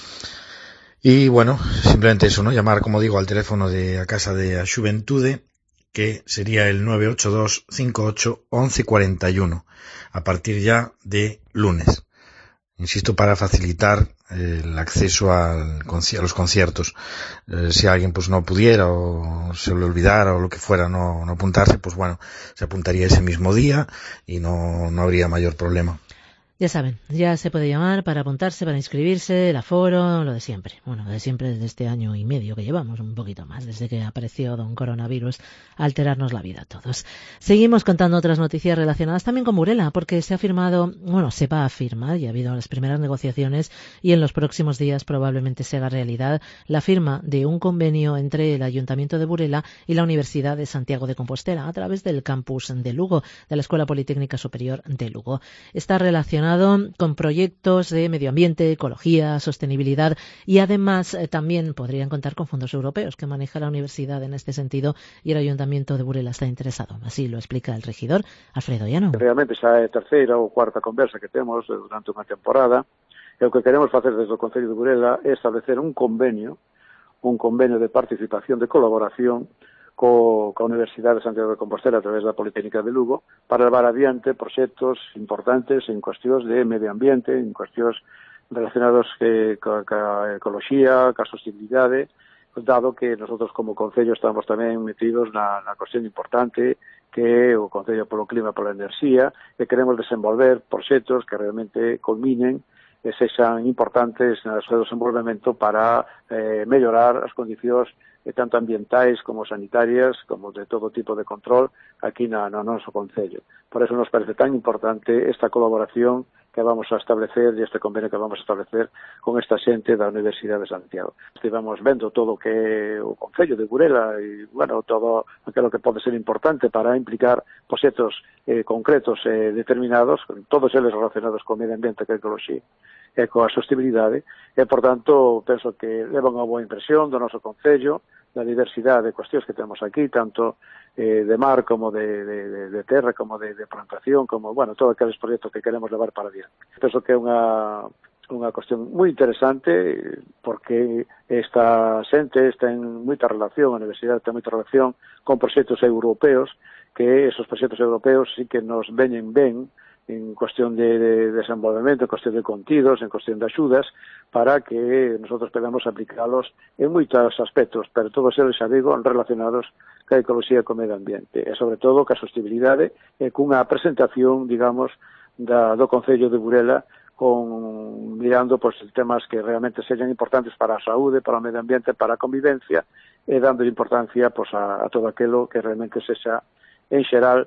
Speaker 22: Y bueno, simplemente eso, ¿no? Llamar, como digo, al teléfono de la Casa de a Xuventude, que sería el 982 58 11 41, a partir ya de lunes. Insisto, para facilitar el acceso a los conciertos. Si alguien pues no pudiera o se le olvidara o lo que fuera no apuntarse, pues bueno, se apuntaría ese mismo día y no habría mayor problema.
Speaker 3: Ya saben, ya se puede llamar para apuntarse, para inscribirse, el aforo, lo de siempre. Bueno, lo de siempre desde este año y medio que llevamos, un poquito más, desde que apareció don coronavirus a alterarnos la vida a todos. Seguimos contando otras noticias relacionadas también con Burela, porque se ha firmado, se va a firmar, y ha habido las primeras negociaciones, y en los próximos días probablemente se haga realidad la firma de un convenio entre el Ayuntamiento de Burela y la Universidad de Santiago de Compostela, a través del campus de Lugo, de la Escuela Politécnica Superior de Lugo. Está relacionado con proyectos de medio ambiente, ecología, sostenibilidad y además también podrían contar con fondos europeos que maneja la universidad en este sentido y el Ayuntamiento de Burela está interesado. Así lo explica el regidor Alfredo Llano.
Speaker 11: Realmente xa é a terceira ou cuarta conversa que temos durante unha temporada e o que queremos facer desde o Concello de Burela é establecer un convenio de participación, de colaboración coa Universidade de Santiago de Compostela a través da Politécnica de Lugo para levar adiante proxectos importantes en cuestións de medio ambiente, en cuestións relacionados ca ecoloxía, ca sostenibilidade, dado que nosotros como Concello estamos tamén metidos na cuestión importante que é o Concello polo Clima e pola Enerxía e queremos desenvolver proxectos que realmente culminen e sexan importantes no seu desenvolvemento para mellorar as condicións tanto ambientais como sanitarias, como de todo tipo de control aquí no noso Concello. Por eso nos parece tan importante esta colaboración que vamos a establecer e este convenio que vamos a establecer con esta xente da Universidade de Santiago. Estivamos vendo todo o que é o Concello de Burela e, todo aquilo que pode ser importante para implicar proxectos concretos e determinados, todos eles relacionados co medio ambiente, que a ecoloxía e coa sostenibilidade, e, por tanto, penso que leva unha boa impresión do noso Concello, da diversidade de cuestións que temos aquí, tanto de mar como de terra, como de plantación, como, todos aqueles proxectos que queremos levar para adiante. Penso que é unha cuestión moi interesante, porque esta xente ten moita relación, a Universidade ten moita relación con proxectos europeos, que esos proxectos europeos sí que nos veñen ben, en cuestión de desenvolvemento, en cuestión de contidos, en cuestión de axudas, para que nosotros podamos aplicalos en moitos aspectos, pero todos eles, xa digo, relacionados ca ecoloxía e co medio ambiente, e sobre todo ca sostenibilidade e cunha presentación, digamos, do Concello de Burela mirando temas que realmente sexan importantes para a saúde, para o medio ambiente, para a convivencia e dando importancia a todo aquilo que realmente sexa en xeral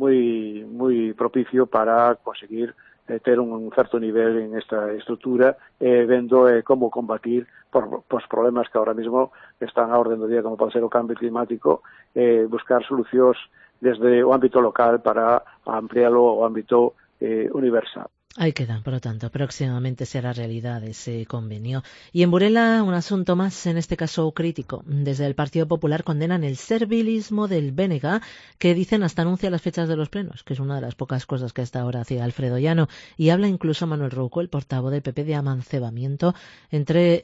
Speaker 11: moi propicio para conseguir ter un certo nivel en esta estrutura vendo como combatir os problemas que ahora mismo están a orden do día, como pode ser o cambio climático, buscar solucións desde o ámbito local para ampliálo ao ámbito universal.
Speaker 3: Ahí queda, por lo tanto, próximamente será realidad ese convenio. Y en Burela, un asunto más, en este caso crítico. Desde el Partido Popular condenan el servilismo del BNG, que dicen hasta anuncia las fechas de los plenos, que es una de las pocas cosas que hasta ahora hacía Alfredo Llano. Y habla incluso Manuel Rouco, el portavoz del PP, de amancebamiento entre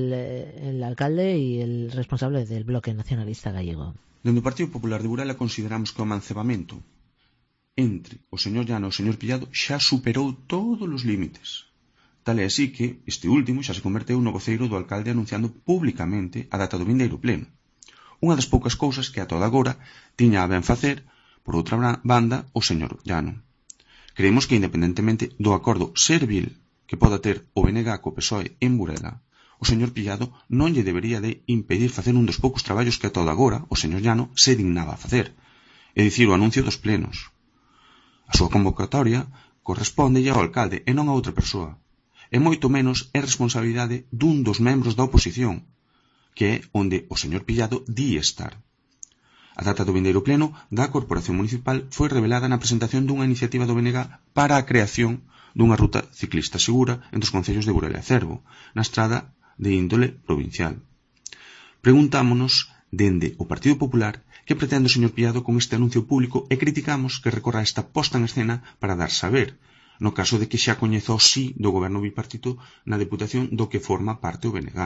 Speaker 3: el alcalde y el responsable del Bloque Nacionalista Gallego.
Speaker 12: Dende o Partido Popular de Burela consideramos que o amancebamento entre o señor Llano e o señor Pillado xa superou todos os límites. Tal é así que este último xa se converteu no voceiro do alcalde anunciando públicamente a data do vindeiro pleno. Unha das poucas cousas que a toda agora tiña a ben facer, por outra banda, o señor Llano. Creemos que, independentemente do acordo servil que poda ter o BNG co PSOE en Burela, o señor Pillado non lle debería de impedir facer un dos poucos traballos que a toda agora o señor Llano se dignaba a facer, é dicir, o anuncio dos plenos. A súa convocatoria correspóndelle ao alcalde e non a outra persoa. E moito menos é responsabilidade dun dos membros da oposición, que é onde o señor Pillado di estar. A data do vindeiro pleno da Corporación Municipal foi revelada na presentación dunha iniciativa do BNG para a creación dunha ruta ciclista segura entre os concellos de Burela e Cervo, na estrada de índole provincial. Preguntámonos, dende o Partido Popular, que pretende o señor Pillado con este anuncio público e criticamos que recorra esta posta en escena para dar saber, no caso de que xa coñeza o sí do goberno bipartito na Deputación do que forma parte o BNG.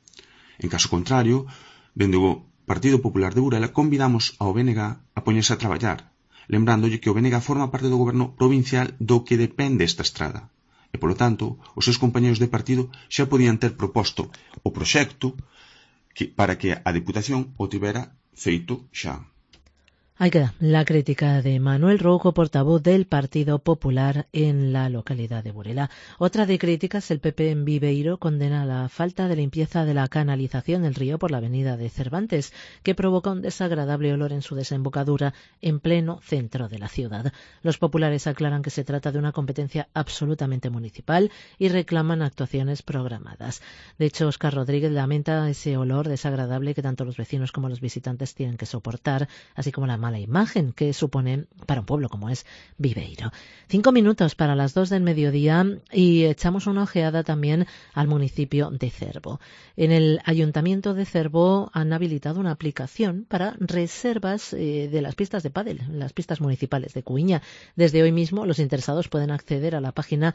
Speaker 12: En caso contrario, dende o Partido Popular de Burela convidamos ao BNG a poñerse a traballar, lembrándolle que o BNG forma parte do goberno provincial do que depende esta estrada, e polo tanto os seus compañeros de partido xa podían ter proposto o proxecto para que a Deputación o tivera feito xa.
Speaker 3: Ahí queda la crítica de Manuel Rouco, portavoz del Partido Popular en la localidad de Burela. Otra de críticas, el PP en Viveiro condena la falta de limpieza de la canalización del río por la avenida de Cervantes, que provoca un desagradable olor en su desembocadura en pleno centro de la ciudad. Los populares aclaran que se trata de una competencia absolutamente municipal y reclaman actuaciones programadas. De hecho, Óscar Rodríguez lamenta ese olor desagradable que tanto los vecinos como los visitantes tienen que soportar, así como la mala imagen que supone para un pueblo como es Viveiro. 5 minutos para las 2 del mediodía y echamos una ojeada también al municipio de Cervo. En el Ayuntamiento de Cervo han habilitado una aplicación para reservas de las pistas de pádel, las pistas municipales de Cuiña. Desde hoy mismo los interesados pueden acceder a la página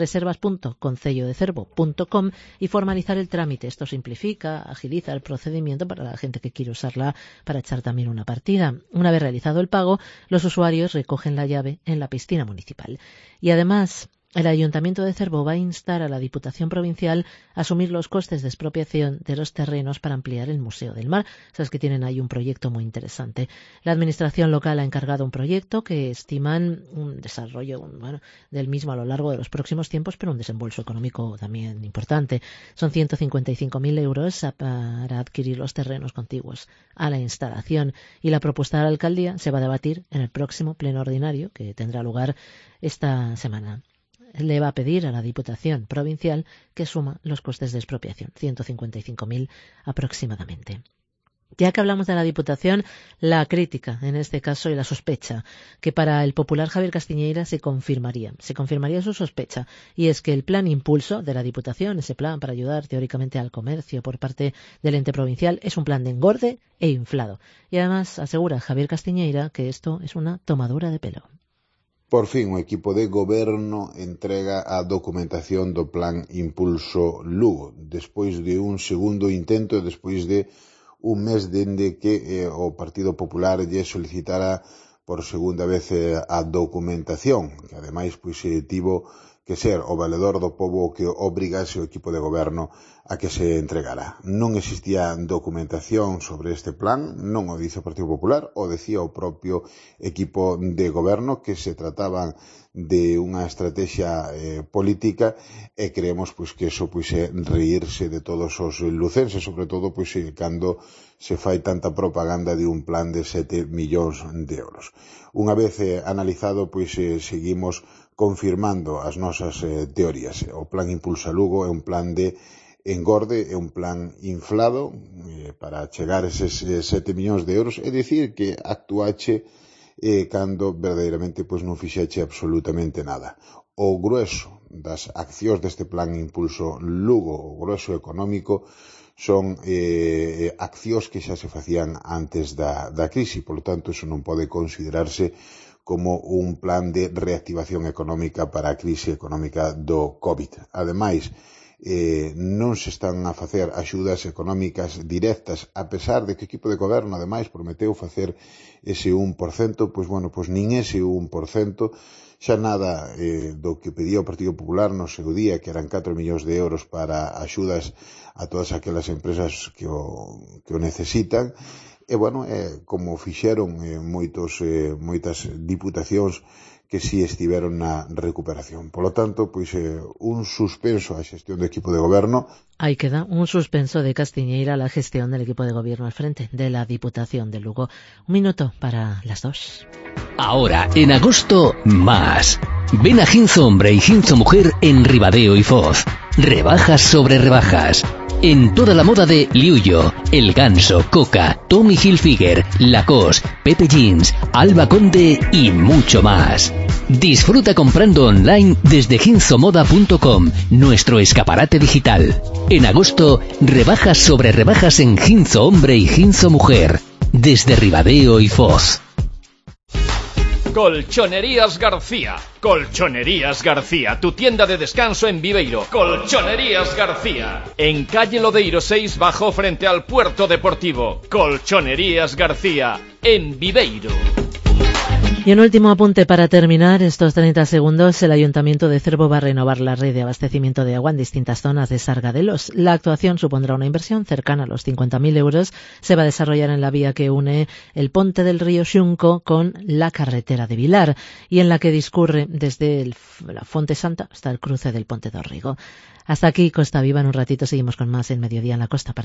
Speaker 3: reservas.concellodecervo.com y formalizar el trámite. Esto simplifica, agiliza el procedimiento para la gente que quiere usarla para echar también una partida. Una vez realizado el pago, los usuarios recogen la llave en la piscina municipal. Y además, el Ayuntamiento de Cervo va a instar a la Diputación Provincial a asumir los costes de expropiación de los terrenos para ampliar el Museo del Mar. Sabes que tienen ahí un proyecto muy interesante. La Administración local ha encargado un proyecto que estiman un desarrollo del mismo a lo largo de los próximos tiempos, pero un desembolso económico también importante. Son 155.000 euros para adquirir los terrenos contiguos a la instalación, y la propuesta de la alcaldía se va a debatir en el próximo pleno ordinario que tendrá lugar esta semana. Le va a pedir a la Diputación Provincial que suma los costes de expropiación, 155.000 aproximadamente. Ya que hablamos de la Diputación, la crítica, en este caso, y la sospecha, que para el popular Javier Castiñeira se confirmaría su sospecha, y es que el plan Impulso de la Diputación, ese plan para ayudar teóricamente al comercio por parte del ente provincial, es un plan de engorde e inflado. Y además asegura Javier Castiñeira que esto es una tomadura de pelo.
Speaker 13: Por fin, o equipo de goberno entrega a documentación do plan Impulso Lugo, despois de un segundo intento, despois de un mes dende que o Partido Popular lle solicitara por segunda vez a documentación, que ademais tivo que ser o valedor do pobo que obrigase o equipo de goberno a que se entregara. Non existía documentación sobre este plan, non o dice o Partido Popular, o decía o propio equipo de goberno, que se trataban de unha estrategia política, e creemos que eso é reírse de todos os lucenses, sobre todo cando se fai tanta propaganda de un plan de 7 millóns de euros. Unha vez analizado, seguimos confirmando as nosas teorías. O plan Impulsa Lugo é un plan de engorde, é un plan inflado para chegar a eses 7 millóns de euros, é dicir que actuache cando verdadeiramente non fixeche absolutamente nada. O grueso das accións deste plan Impulso Lugo, o grueso económico, son accións que xa se facían antes da crise, polo tanto, iso non pode considerarse como un plan de reactivación económica para a crise económica do COVID. Ademais, non se están a facer axudas económicas directas, a pesar de que o equipo de goberno, ademais, prometeu facer ese 1%, nin ese 1%, xa nada do que pedía o Partido Popular no seu día, que eran 4 millóns de euros para axudas a todas aquelas empresas que o necesitan. E, como fixeron moitas diputacións que si estiveron na recuperación. Polo tanto, un suspenso á xestión do equipo de goberno.
Speaker 3: Ahí queda un suspenso de Castiñeira a la gestión del equipo de gobierno al frente de la Diputación de Lugo. 1 minuto para las 2.
Speaker 14: Ahora, en agosto, más. Ven a Ginzo Hombre y Ginzo Mujer en Ribadeo y Foz. Rebajas sobre rebajas. En toda la moda de Liuyo, El Ganso, Coca, Tommy Hilfiger, Lacoste, Pepe Jeans, Alba Conde y mucho más. Disfruta comprando online desde ginzomoda.com, nuestro escaparate digital. En agosto, rebajas sobre rebajas en Ginzo Hombre y Ginzo Mujer, desde Ribadeo y Foz.
Speaker 10: Colchonerías García. Colchonerías García, tu tienda de descanso en Viveiro. Colchonerías García. En calle Lodeiro 6 bajo frente al puerto deportivo. Colchonerías García en Viveiro.
Speaker 3: Y un último apunte para terminar estos 30 segundos. El Ayuntamiento de Cervo va a renovar la red de abastecimiento de agua en distintas zonas de Sargadelos. La actuación supondrá una inversión cercana a los 50.000 euros. Se va a desarrollar en la vía que une el ponte del río Xunco con la carretera de Vilar y en la que discurre desde la Fonte Santa hasta el cruce del Ponte de Orrigo. Hasta aquí Costa Viva. En un ratito seguimos con más en Mediodía en la Costa.